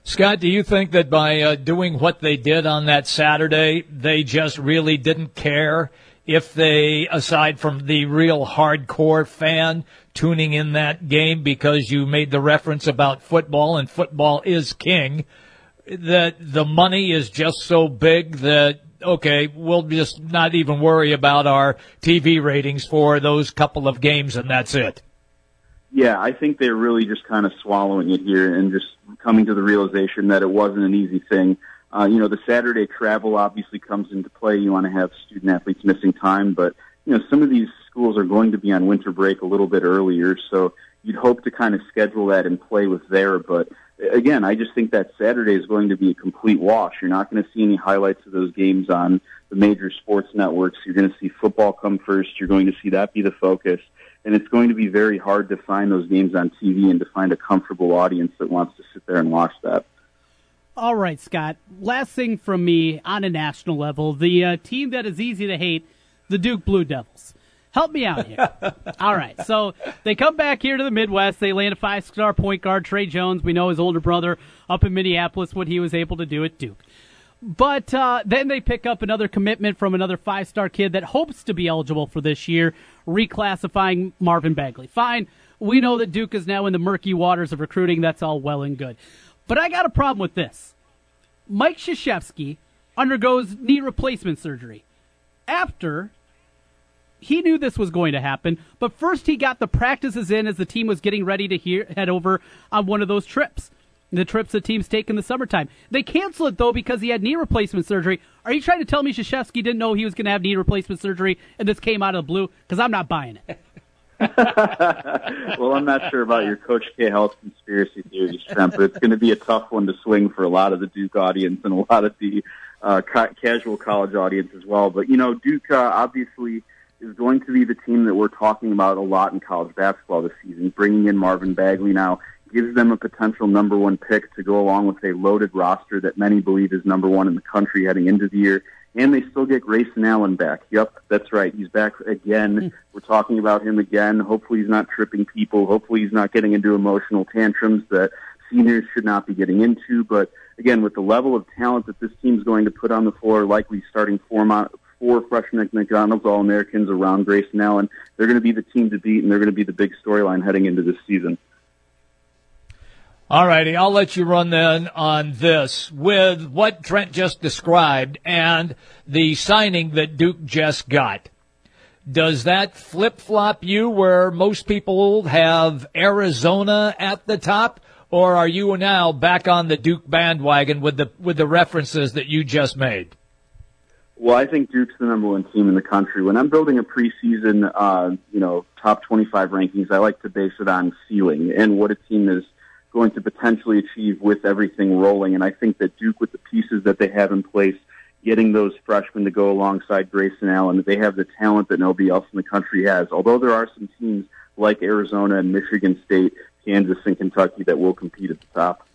Scott, do you think that by uh, doing what they did on that Saturday, they just really didn't care if they, aside from the real hardcore fan tuning in that game because you made the reference about football and football is king, that the money is just so big that, okay, we'll just not even worry about our T V ratings for those couple of games and that's it? Yeah, I think they're really just kind of swallowing it here and just coming to the realization that it wasn't an easy thing. Uh, you know, the Saturday travel obviously comes into play. You want to have student athletes missing time, but, you know, some of these schools are going to be on winter break a little bit earlier, so you'd hope to kind of schedule that and play with there. But, again, I just think that Saturday is going to be a complete wash. You're not going to see any highlights of those games on the major sports networks. You're going to see football come first. You're going to see that be the focus. And it's going to be very hard to find those games on T V and to find a comfortable audience that wants to sit there and watch that. All right, Scott. Last thing from me on a national level, the uh, team that is easy to hate, the Duke Blue Devils. Help me out here. All right, so they come back here to the Midwest. They land a five-star point guard, Trey Jones. We know his older brother up in Minneapolis, what he was able to do at Duke. But uh, then they pick up another commitment from another five-star kid that hopes to be eligible for this year, reclassifying Marvin Bagley. Fine, we know that Duke is now in the murky waters of recruiting. That's all well and good. But I got a problem with this. Mike Krzyzewski undergoes knee replacement surgery after he knew this was going to happen, but first he got the practices in as the team was getting ready to hear, head over on one of those trips. The trips the teams take in the summertime. They cancel it, though, because he had knee replacement surgery. Are you trying to tell me Krzyzewski didn't know he was going to have knee replacement surgery and this came out of the blue? Because I'm not buying it. Well, I'm not sure about your Coach K health conspiracy theories, Trent, but it's going to be a tough one to swing for a lot of the Duke audience and a lot of the uh, ca- casual college audience as well. But, you know, Duke uh, obviously is going to be the team that we're talking about a lot in college basketball this season. Bringing in Marvin Bagley now gives them a potential number one pick to go along with a loaded roster that many believe is number one in the country heading into the year. And they still get Grayson Allen back. Yep, that's right. He's back again. We're talking about him again. Hopefully he's not tripping people. Hopefully he's not getting into emotional tantrums that seniors should not be getting into. But, again, with the level of talent that this team's going to put on the floor, likely starting four, mo- four freshmen at McDonald's All-Americans around Grayson Allen, they're going to be the team to beat, and they're going to be the big storyline heading into this season. All righty, I'll let you run then on this. With what Trent just described and the signing that Duke just got, does that flip-flop you where most people have Arizona at the top, or are you now back on the Duke bandwagon with the with the references that you just made? Well, I think Duke's the number one team in the country. When I'm building a preseason, uh, you know, top twenty-five rankings, I like to base it on ceiling and what a team is going to potentially achieve with everything rolling. And I think that Duke, with the pieces that they have in place, getting those freshmen to go alongside Grayson Allen, they have the talent that nobody else in the country has. Although there are some teams like Arizona and Michigan State, Kansas, and Kentucky that will compete at the top.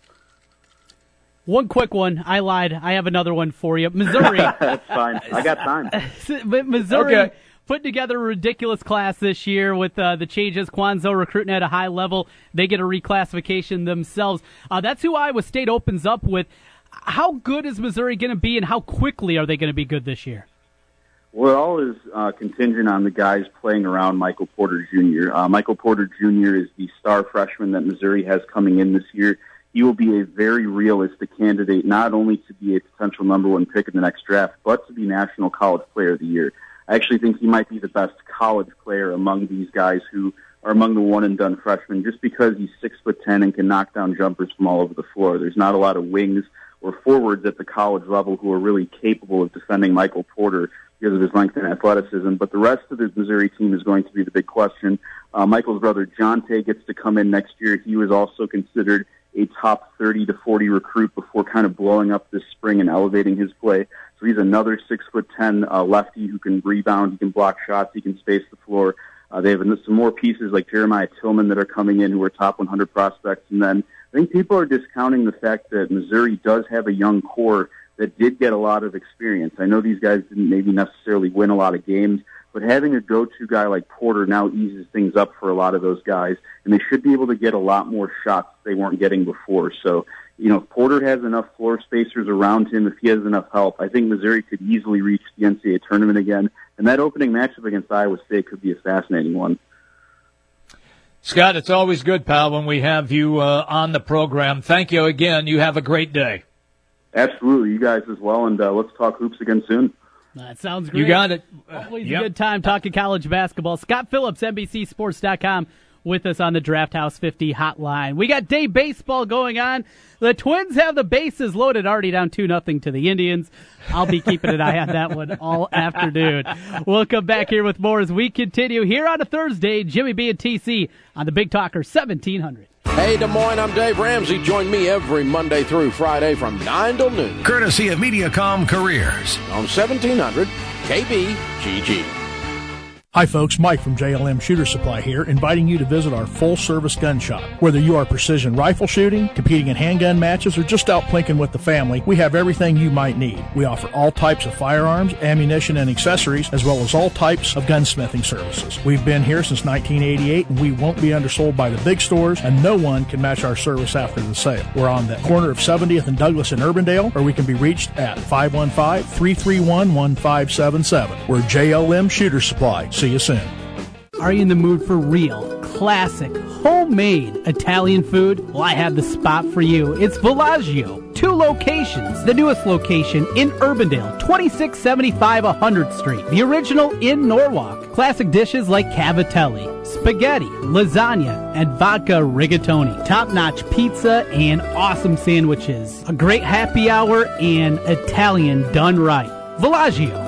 One quick one. I lied. I have another one for you. Missouri. That's fine. I got time. Missouri Okay. put together a ridiculous class this year with uh, the changes. Kwanzaa recruiting at a high level. They get a reclassification themselves. Uh, that's who Iowa State opens up with. How good is Missouri going to be, and how quickly are they going to be good this year? Well, it all is uh, contingent on the guys playing around Michael Porter Junior Uh, Michael Porter Junior is the star freshman that Missouri has coming in this year. He will be a very realistic candidate, not only to be a potential number one pick in the next draft, but to be National College Player of the Year. I actually think he might be the best college player among these guys who are among the one-and-done freshmen, just because he's six foot ten and can knock down jumpers from all over the floor. There's not a lot of wings or forwards at the college level who are really capable of defending Michael Porter because of his length and athleticism. But the rest of the Missouri team is going to be the big question. Uh, Michael's brother Jonte gets to come in next year. He was also considered a top thirty to forty recruit before kind of blowing up this spring and elevating his play. So he's another six foot ten uh, lefty who can rebound, he can block shots, he can space the floor. Uh, they have some more pieces like Jeremiah Tillman that are coming in who are top one hundred prospects. And then I think people are discounting the fact that Missouri does have a young core that did get a lot of experience. I know these guys didn't maybe necessarily win a lot of games, but having a go-to guy like Porter now eases things up for a lot of those guys, and they should be able to get a lot more shots they weren't getting before. So you know, if Porter has enough floor spacers around him, if he has enough help, I think Missouri could easily reach the N C double A tournament again. And that opening matchup against Iowa State could be a fascinating one. Scott, it's always good, pal, when we have you uh, on the program. Thank you again. You have a great day. Absolutely. You guys as well. And uh, let's talk hoops again soon. That sounds great. You got it. Always Yep. a good time talking college basketball. Scott Phillips, N B C Sports dot com, with us on the Draft House fifty hotline. We got day baseball going on. The Twins have the bases loaded, already down two nothing to the Indians. I'll be keeping an eye on that one all afternoon. We'll come back here with more as we continue here on a Thursday. Jimmy B and T C on the Big Talker seventeen hundred. Hey, Des Moines, I'm Dave Ramsey. Join me every Monday through Friday from nine till noon. Courtesy of Mediacom Careers. On seventeen hundred K B G G. Hi folks, Mike from J L M Shooter Supply here, inviting you to visit our full-service gun shop. Whether you are precision rifle shooting, competing in handgun matches, or just out plinking with the family, we have everything you might need. We offer all types of firearms, ammunition, and accessories, as well as all types of gunsmithing services. We've been here since nineteen eighty-eight, and we won't be undersold by the big stores, and no one can match our service after the sale. We're on the corner of seventieth and Douglas in Urbandale, or we can be reached at five one five, three three one, one five seven seven. We're J L M Shooter Supply. See you soon. Are you in the mood for real, classic, homemade Italian food? Well, I have the spot for you. It's Villaggio. Two locations. The newest location in Urbandale, twenty-six seventy-five one hundredth Street. The original in Norwalk. Classic dishes like cavatelli, spaghetti, lasagna, and vodka rigatoni. Top-notch pizza and awesome sandwiches. A great happy hour and Italian done right. Villaggio.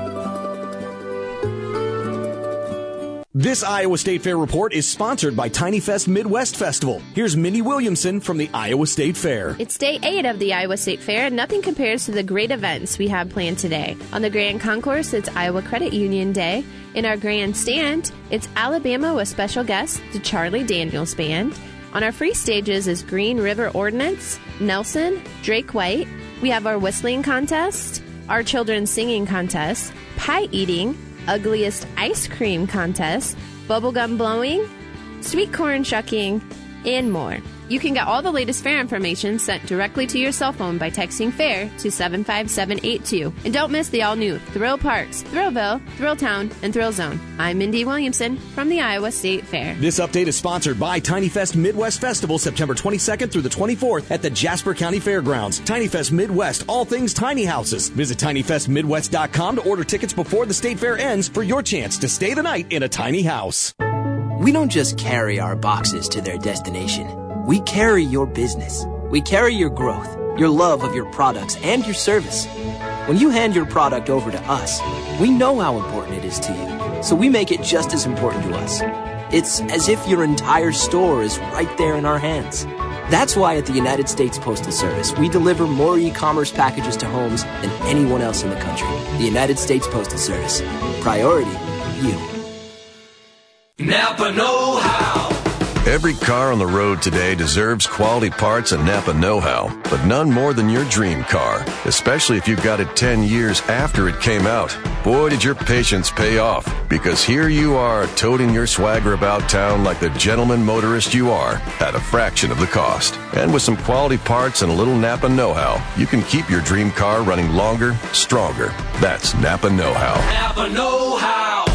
This Iowa State Fair report is sponsored by Tiny Fest Midwest Festival. Here's Mindy Williamson from the Iowa State Fair. It's day eight of the Iowa State Fair, and nothing compares to the great events we have planned today. On the Grand Concourse, it's Iowa Credit Union Day. In our grandstand, it's Alabama with special guest, the Charlie Daniels Band. On our free stages is Green River Ordnance, Nelson, Drake White. We have our whistling contest, our children's singing contest, pie eating, ugliest ice cream contest, bubblegum blowing, sweet corn shucking, and more. You can get all the latest fair information sent directly to your cell phone by texting FAIR to seven five seven eight two. And don't miss the all-new Thrill Parks, Thrillville, Thrilltown, and Thrill Zone. I'm Mindy Williamson from the Iowa State Fair. This update is sponsored by Tiny Fest Midwest Festival, September twenty-second through the twenty-fourth at the Jasper County Fairgrounds. Tiny Fest Midwest, all things tiny houses. Visit tiny fest midwest dot com to order tickets before the state fair ends for your chance to stay the night in a tiny house. We don't just carry our boxes to their destination. We carry your business. We carry your growth, your love of your products, and your service. When you hand your product over to us, we know how important it is to you, so we make it just as important to us. It's as if your entire store is right there in our hands. That's why at the United States Postal Service, we deliver more e-commerce packages to homes than anyone else in the country. The United States Postal Service. Priority, you. Napa know-how. Every car on the road today deserves quality parts and Napa know-how, but none more than your dream car, especially if you've got it ten years after it came out. Boy, did your patience pay off, because here you are toting your swagger about town like the gentleman motorist you are at a fraction of the cost. And with some quality parts and a little Napa know-how, you can keep your dream car running longer, stronger. That's Napa know-how. Napa know-how.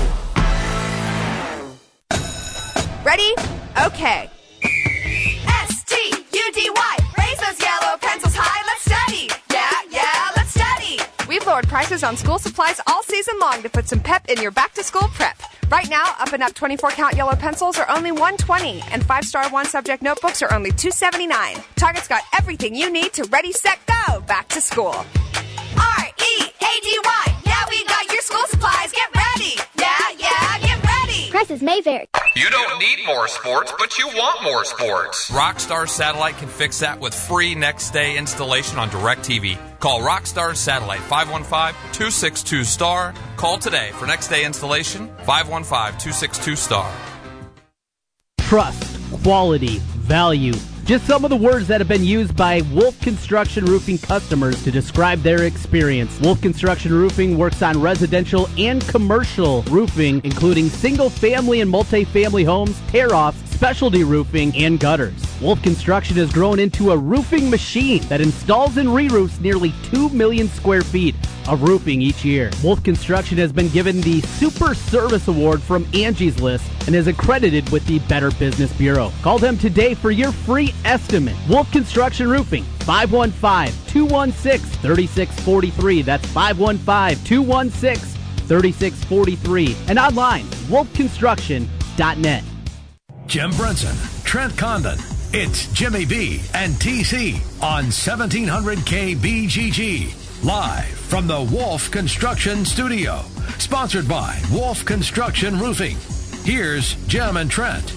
Ready? Okay. S T U D Y. Raise those yellow pencils high. Let's study. Yeah, yeah, let's study. We've lowered prices on school supplies all season long to put some pep in your back-to-school prep. Right now, Up and Up twenty-four count yellow pencils are only one hundred twenty dollars, and five-star one-subject notebooks are only two hundred seventy-nine dollars. Target's got everything you need to ready, set, go back to school. R E A D Y. Yeah, we got your school supplies. Get ready. Yeah, yeah, get ready. Prices may vary. You don't need more sports, but you want more sports. Rockstar Satellite can fix that with free next-day installation on DirecTV. Call Rockstar Satellite, five one five, two six two, S T A R. Call today for next-day installation, five one five, two six two, S T A R. Trust, quality, value. Just some of the words that have been used by Wolf Construction Roofing customers to describe their experience. Wolf Construction Roofing works on residential and commercial roofing, including single-family and multi-family homes, tear-offs, specialty roofing, and gutters. Wolf Construction has grown into a roofing machine that installs and re-roofs nearly two million square feet of roofing each year. Wolf Construction has been given the Super Service Award from Angie's List and is accredited with the Better Business Bureau. Call them today for your free estimate. Wolf Construction Roofing, five one five, two one six, three six four three. That's five one five, two one six, three six four three. And online, wolf construction dot net. Jim Brunson, Trent Condon. It's Jimmy B and T C on seventeen hundred K B G G. Live from the Wolf Construction Studio. Sponsored by Wolf Construction Roofing. Here's Jim and Trent.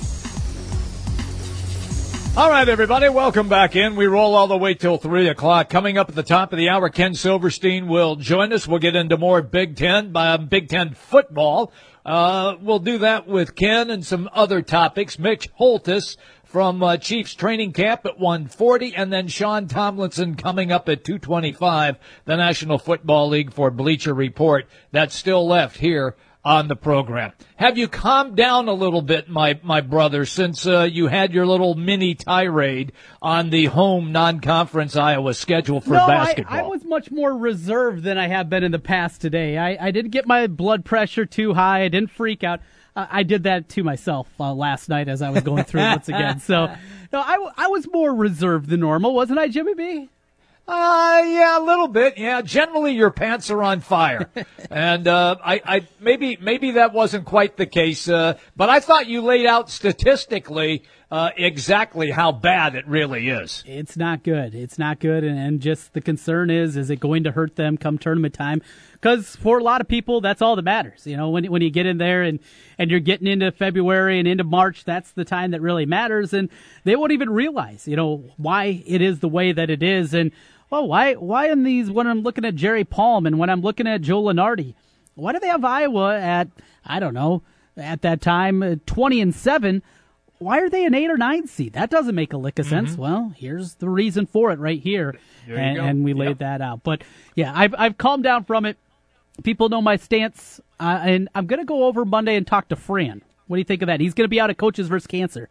All right, everybody, welcome back in. We roll all the way till three o'clock. Coming up at the top of the hour, Ken Silverstein will join us. We'll get into more Big Ten, uh, Big Ten football. Uh, we'll do that with Ken and some other topics. Mitch Holthus from uh, Chiefs training camp at one forty, and then Sean Tomlinson coming up at two twenty-five, the National Football League for Bleacher Report. That's still left here on the program. Have you calmed down a little bit, my my brother, since uh, you had your little mini tirade on the home non-conference Iowa schedule for no, basketball? I, I was much more reserved than I have been in the past today. I, I didn't get my blood pressure too high. I didn't freak out. Uh, I did that to myself uh, last night as I was going through it once again. So, no, I, I was more reserved than normal, wasn't I, Jimmy B? Uh, yeah, a little bit. Yeah, generally your pants are on fire. and, uh, I, I, maybe, maybe that wasn't quite the case, uh, but I thought you laid out statistically, uh, exactly how bad it really is. It's not good. It's not good. And, and just the concern is, is it going to hurt them come tournament time? Because for a lot of people, that's all that matters. You know, when, when you get in there and, and you're getting into February and into March, that's the time that really matters. And they won't even realize, you know, why it is the way that it is. And, well, why why in these, when I'm looking at Jerry Palm and when I'm looking at Joe Lunardi, why do they have Iowa at, I don't know, at that time, twenty and seven? Why are they an eight or nine seed? That doesn't make a lick of sense. Mm-hmm. Well, here's the reason for it right here. And, and we laid yep. that out. But, yeah, I've, I've calmed down from it. People know my stance. Uh, and I'm going to go over Monday and talk to Fran. What do you think of that? He's going to be out at Coaches versus Cancer.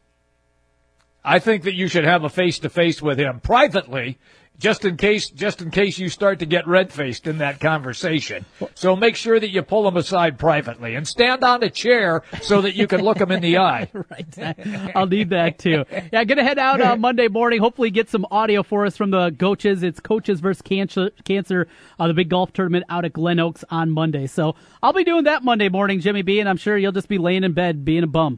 I think that you should have a face-to-face with him privately, just in case, just in case you start to get red-faced in that conversation. So make sure that you pull him aside privately and stand on a chair so that you can look him in the eye. Right. I'll need that too. Yeah, gonna head out uh, Monday morning. Hopefully get some audio for us from the coaches. It's Coaches versus Cancer, Cancer uh, the big golf tournament out at Glen Oaks on Monday. So I'll be doing that Monday morning, Jimmy B, and I'm sure you'll just be laying in bed being a bum.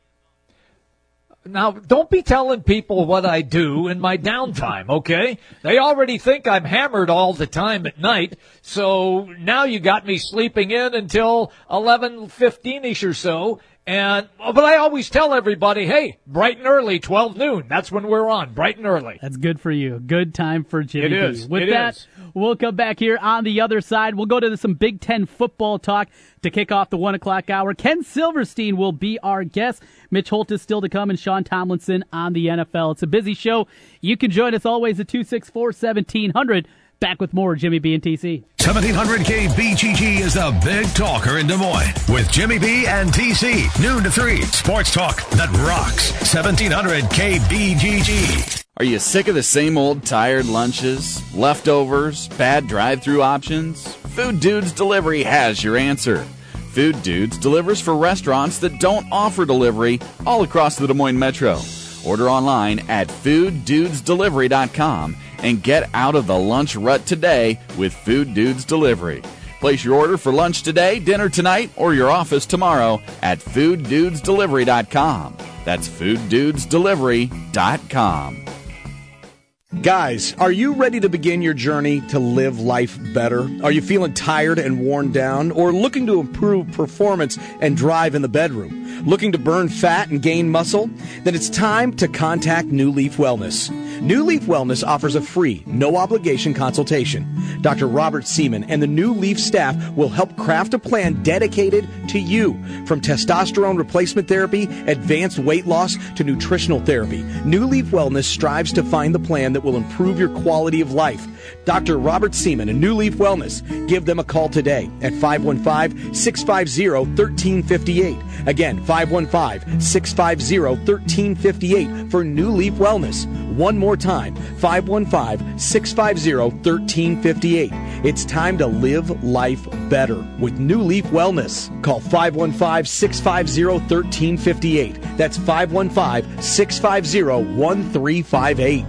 Now, don't be telling people what I do in my downtime, okay? They already think I'm hammered all the time at night, so now you got me sleeping in until eleven fifteen-ish or so. And but I always tell everybody, hey, bright and early, twelve noon. That's when we're on, bright and early. That's good for you. Good time for Jimmy It B. is. With it that, is. We'll come back here on the other side. We'll go to some Big Ten football talk to kick off the one o'clock hour. Ken Silverstein will be our guest. Mitch Holt is still to come, and Sean Tomlinson on the N F L. It's a busy show. You can join us always at two six four, seventeen hundred. Back with more Jimmy B and T C. seventeen hundred K B G G is the big talker in Des Moines with Jimmy B and T C. Noon to three. Sports talk that rocks. seventeen hundred K B G G. Are you sick of the same old tired lunches, leftovers, bad drive-through options? Food Dudes Delivery has your answer. Food Dudes delivers for restaurants that don't offer delivery all across the Des Moines Metro. Order online at food dudes delivery dot com and get out of the lunch rut today with Food Dudes Delivery. Place your order for lunch today, dinner tonight, or your office tomorrow at food dudes delivery dot com. That's food dudes delivery dot com. Guys, are you ready to begin your journey to live life better? Are you feeling tired and worn down, or looking to improve performance and drive in the bedroom? Looking to burn fat and gain muscle? Then it's time to contact New Leaf Wellness. New Leaf Wellness offers a free, no-obligation consultation. Doctor Robert Seaman and the New Leaf staff will help craft a plan dedicated to you. From testosterone replacement therapy, advanced weight loss, to nutritional therapy, New Leaf Wellness strives to find the plan that will improve your quality of life. Doctor Robert Seaman and New Leaf Wellness. Give them a call today at five one five, six five zero, one three five eight. Again, five one five, six five zero, one three five eight for New Leaf Wellness. One more time, five one five, six five zero, one three five eight. It's time to live life better with New Leaf Wellness. Call five one five, six five zero, one three five eight. That's five one five, six five zero, one three five eight.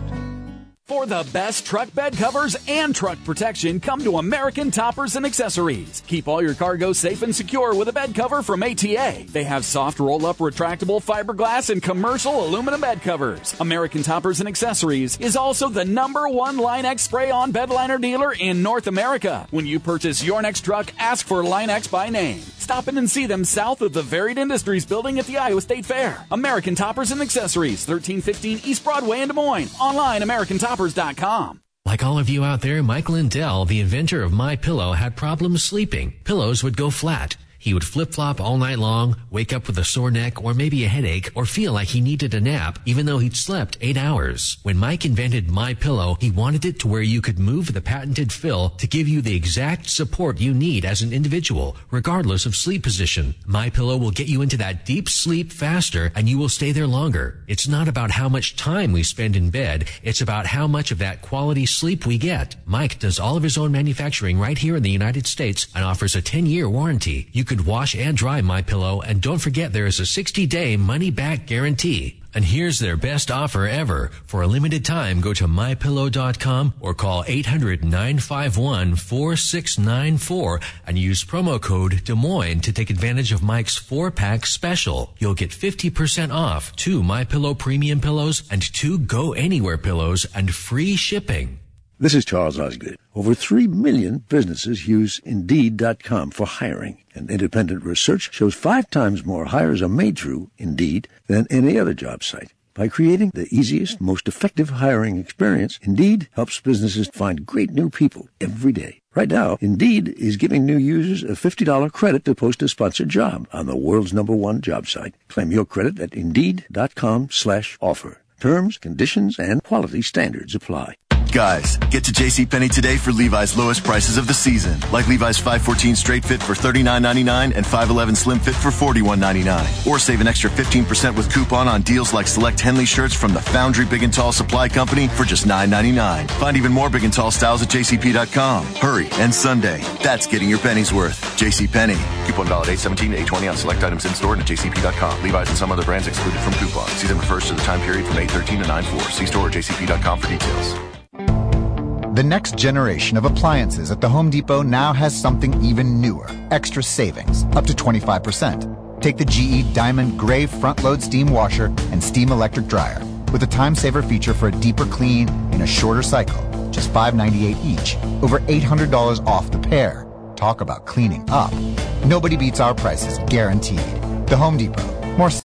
For the best truck bed covers and truck protection, come to American Toppers and Accessories. Keep all your cargo safe and secure with a bed cover from A T A. They have soft roll-up retractable fiberglass and commercial aluminum bed covers. American Toppers and Accessories is also the number one Line-X spray-on bed liner dealer in North America. When you purchase your next truck, ask for Line-X by name. Stop in and see them south of the Varied Industries building at the Iowa State Fair. American Toppers and Accessories, thirteen fifteen East Broadway in Des Moines. Online, american toppers dot com. Like all of you out there, Mike Lindell, the inventor of MyPillow, had problems sleeping. Pillows would go flat. He would flip-flop all night long, wake up with a sore neck or maybe a headache, or feel like he needed a nap even though he'd slept eight hours. When Mike invented MyPillow, he wanted it to where you could move the patented fill to give you the exact support you need as an individual, regardless of sleep position. MyPillow will get you into that deep sleep faster, and you will stay there longer. It's not about how much time we spend in bed. It's about how much of that quality sleep we get. Mike does all of his own manufacturing right here in the United States and offers a ten-year warranty. You could wash and dry MyPillow, and don't forget there is a sixty-day money-back guarantee. And here's their best offer ever. For a limited time, go to my pillow dot com or call eight hundred, nine five one, four six nine four and use promo code Des Moines to take advantage of Mike's four-pack special. You'll get fifty percent off two MyPillow premium pillows and two Go Anywhere pillows and free shipping. This is Charles Osgood. Over three million businesses use Indeed dot com for hiring, and independent research shows five times more hires are made through Indeed than any other job site. By creating the easiest, most effective hiring experience, Indeed helps businesses find great new people every day. Right now, Indeed is giving new users a fifty dollars credit to post a sponsored job on the world's number one job site. Claim your credit at Indeed dot com slash offer. Terms, conditions, and quality standards apply. Guys, get to JCPenney today for Levi's lowest prices of the season. Like Levi's five fourteen straight fit for thirty-nine ninety-nine and five eleven slim fit for forty-one ninety-nine. Or save an extra fifteen percent with coupon on deals like select Henley shirts from the Foundry Big and Tall Supply Company for just nine ninety-nine. Find even more big and tall styles at J C P dot com. Hurry, and Sunday. That's getting your pennies worth. JCPenney. Coupon valid eight seventeen to eight twenty on select items in store and at J C P dot com. Levi's and some other brands excluded from coupon. Season refers to the time period from eight thirteen to nine four. See store or J C P dot com for details. The next generation of appliances at the Home Depot now has something even newer. Extra savings, up to twenty-five percent. Take the G E Diamond Gray front-load steam washer and steam electric dryer with a time-saver feature for a deeper clean in a shorter cycle. Just five ninety-eight each. Over eight hundred dollars off the pair. Talk about cleaning up. Nobody beats our prices, guaranteed. The Home Depot. More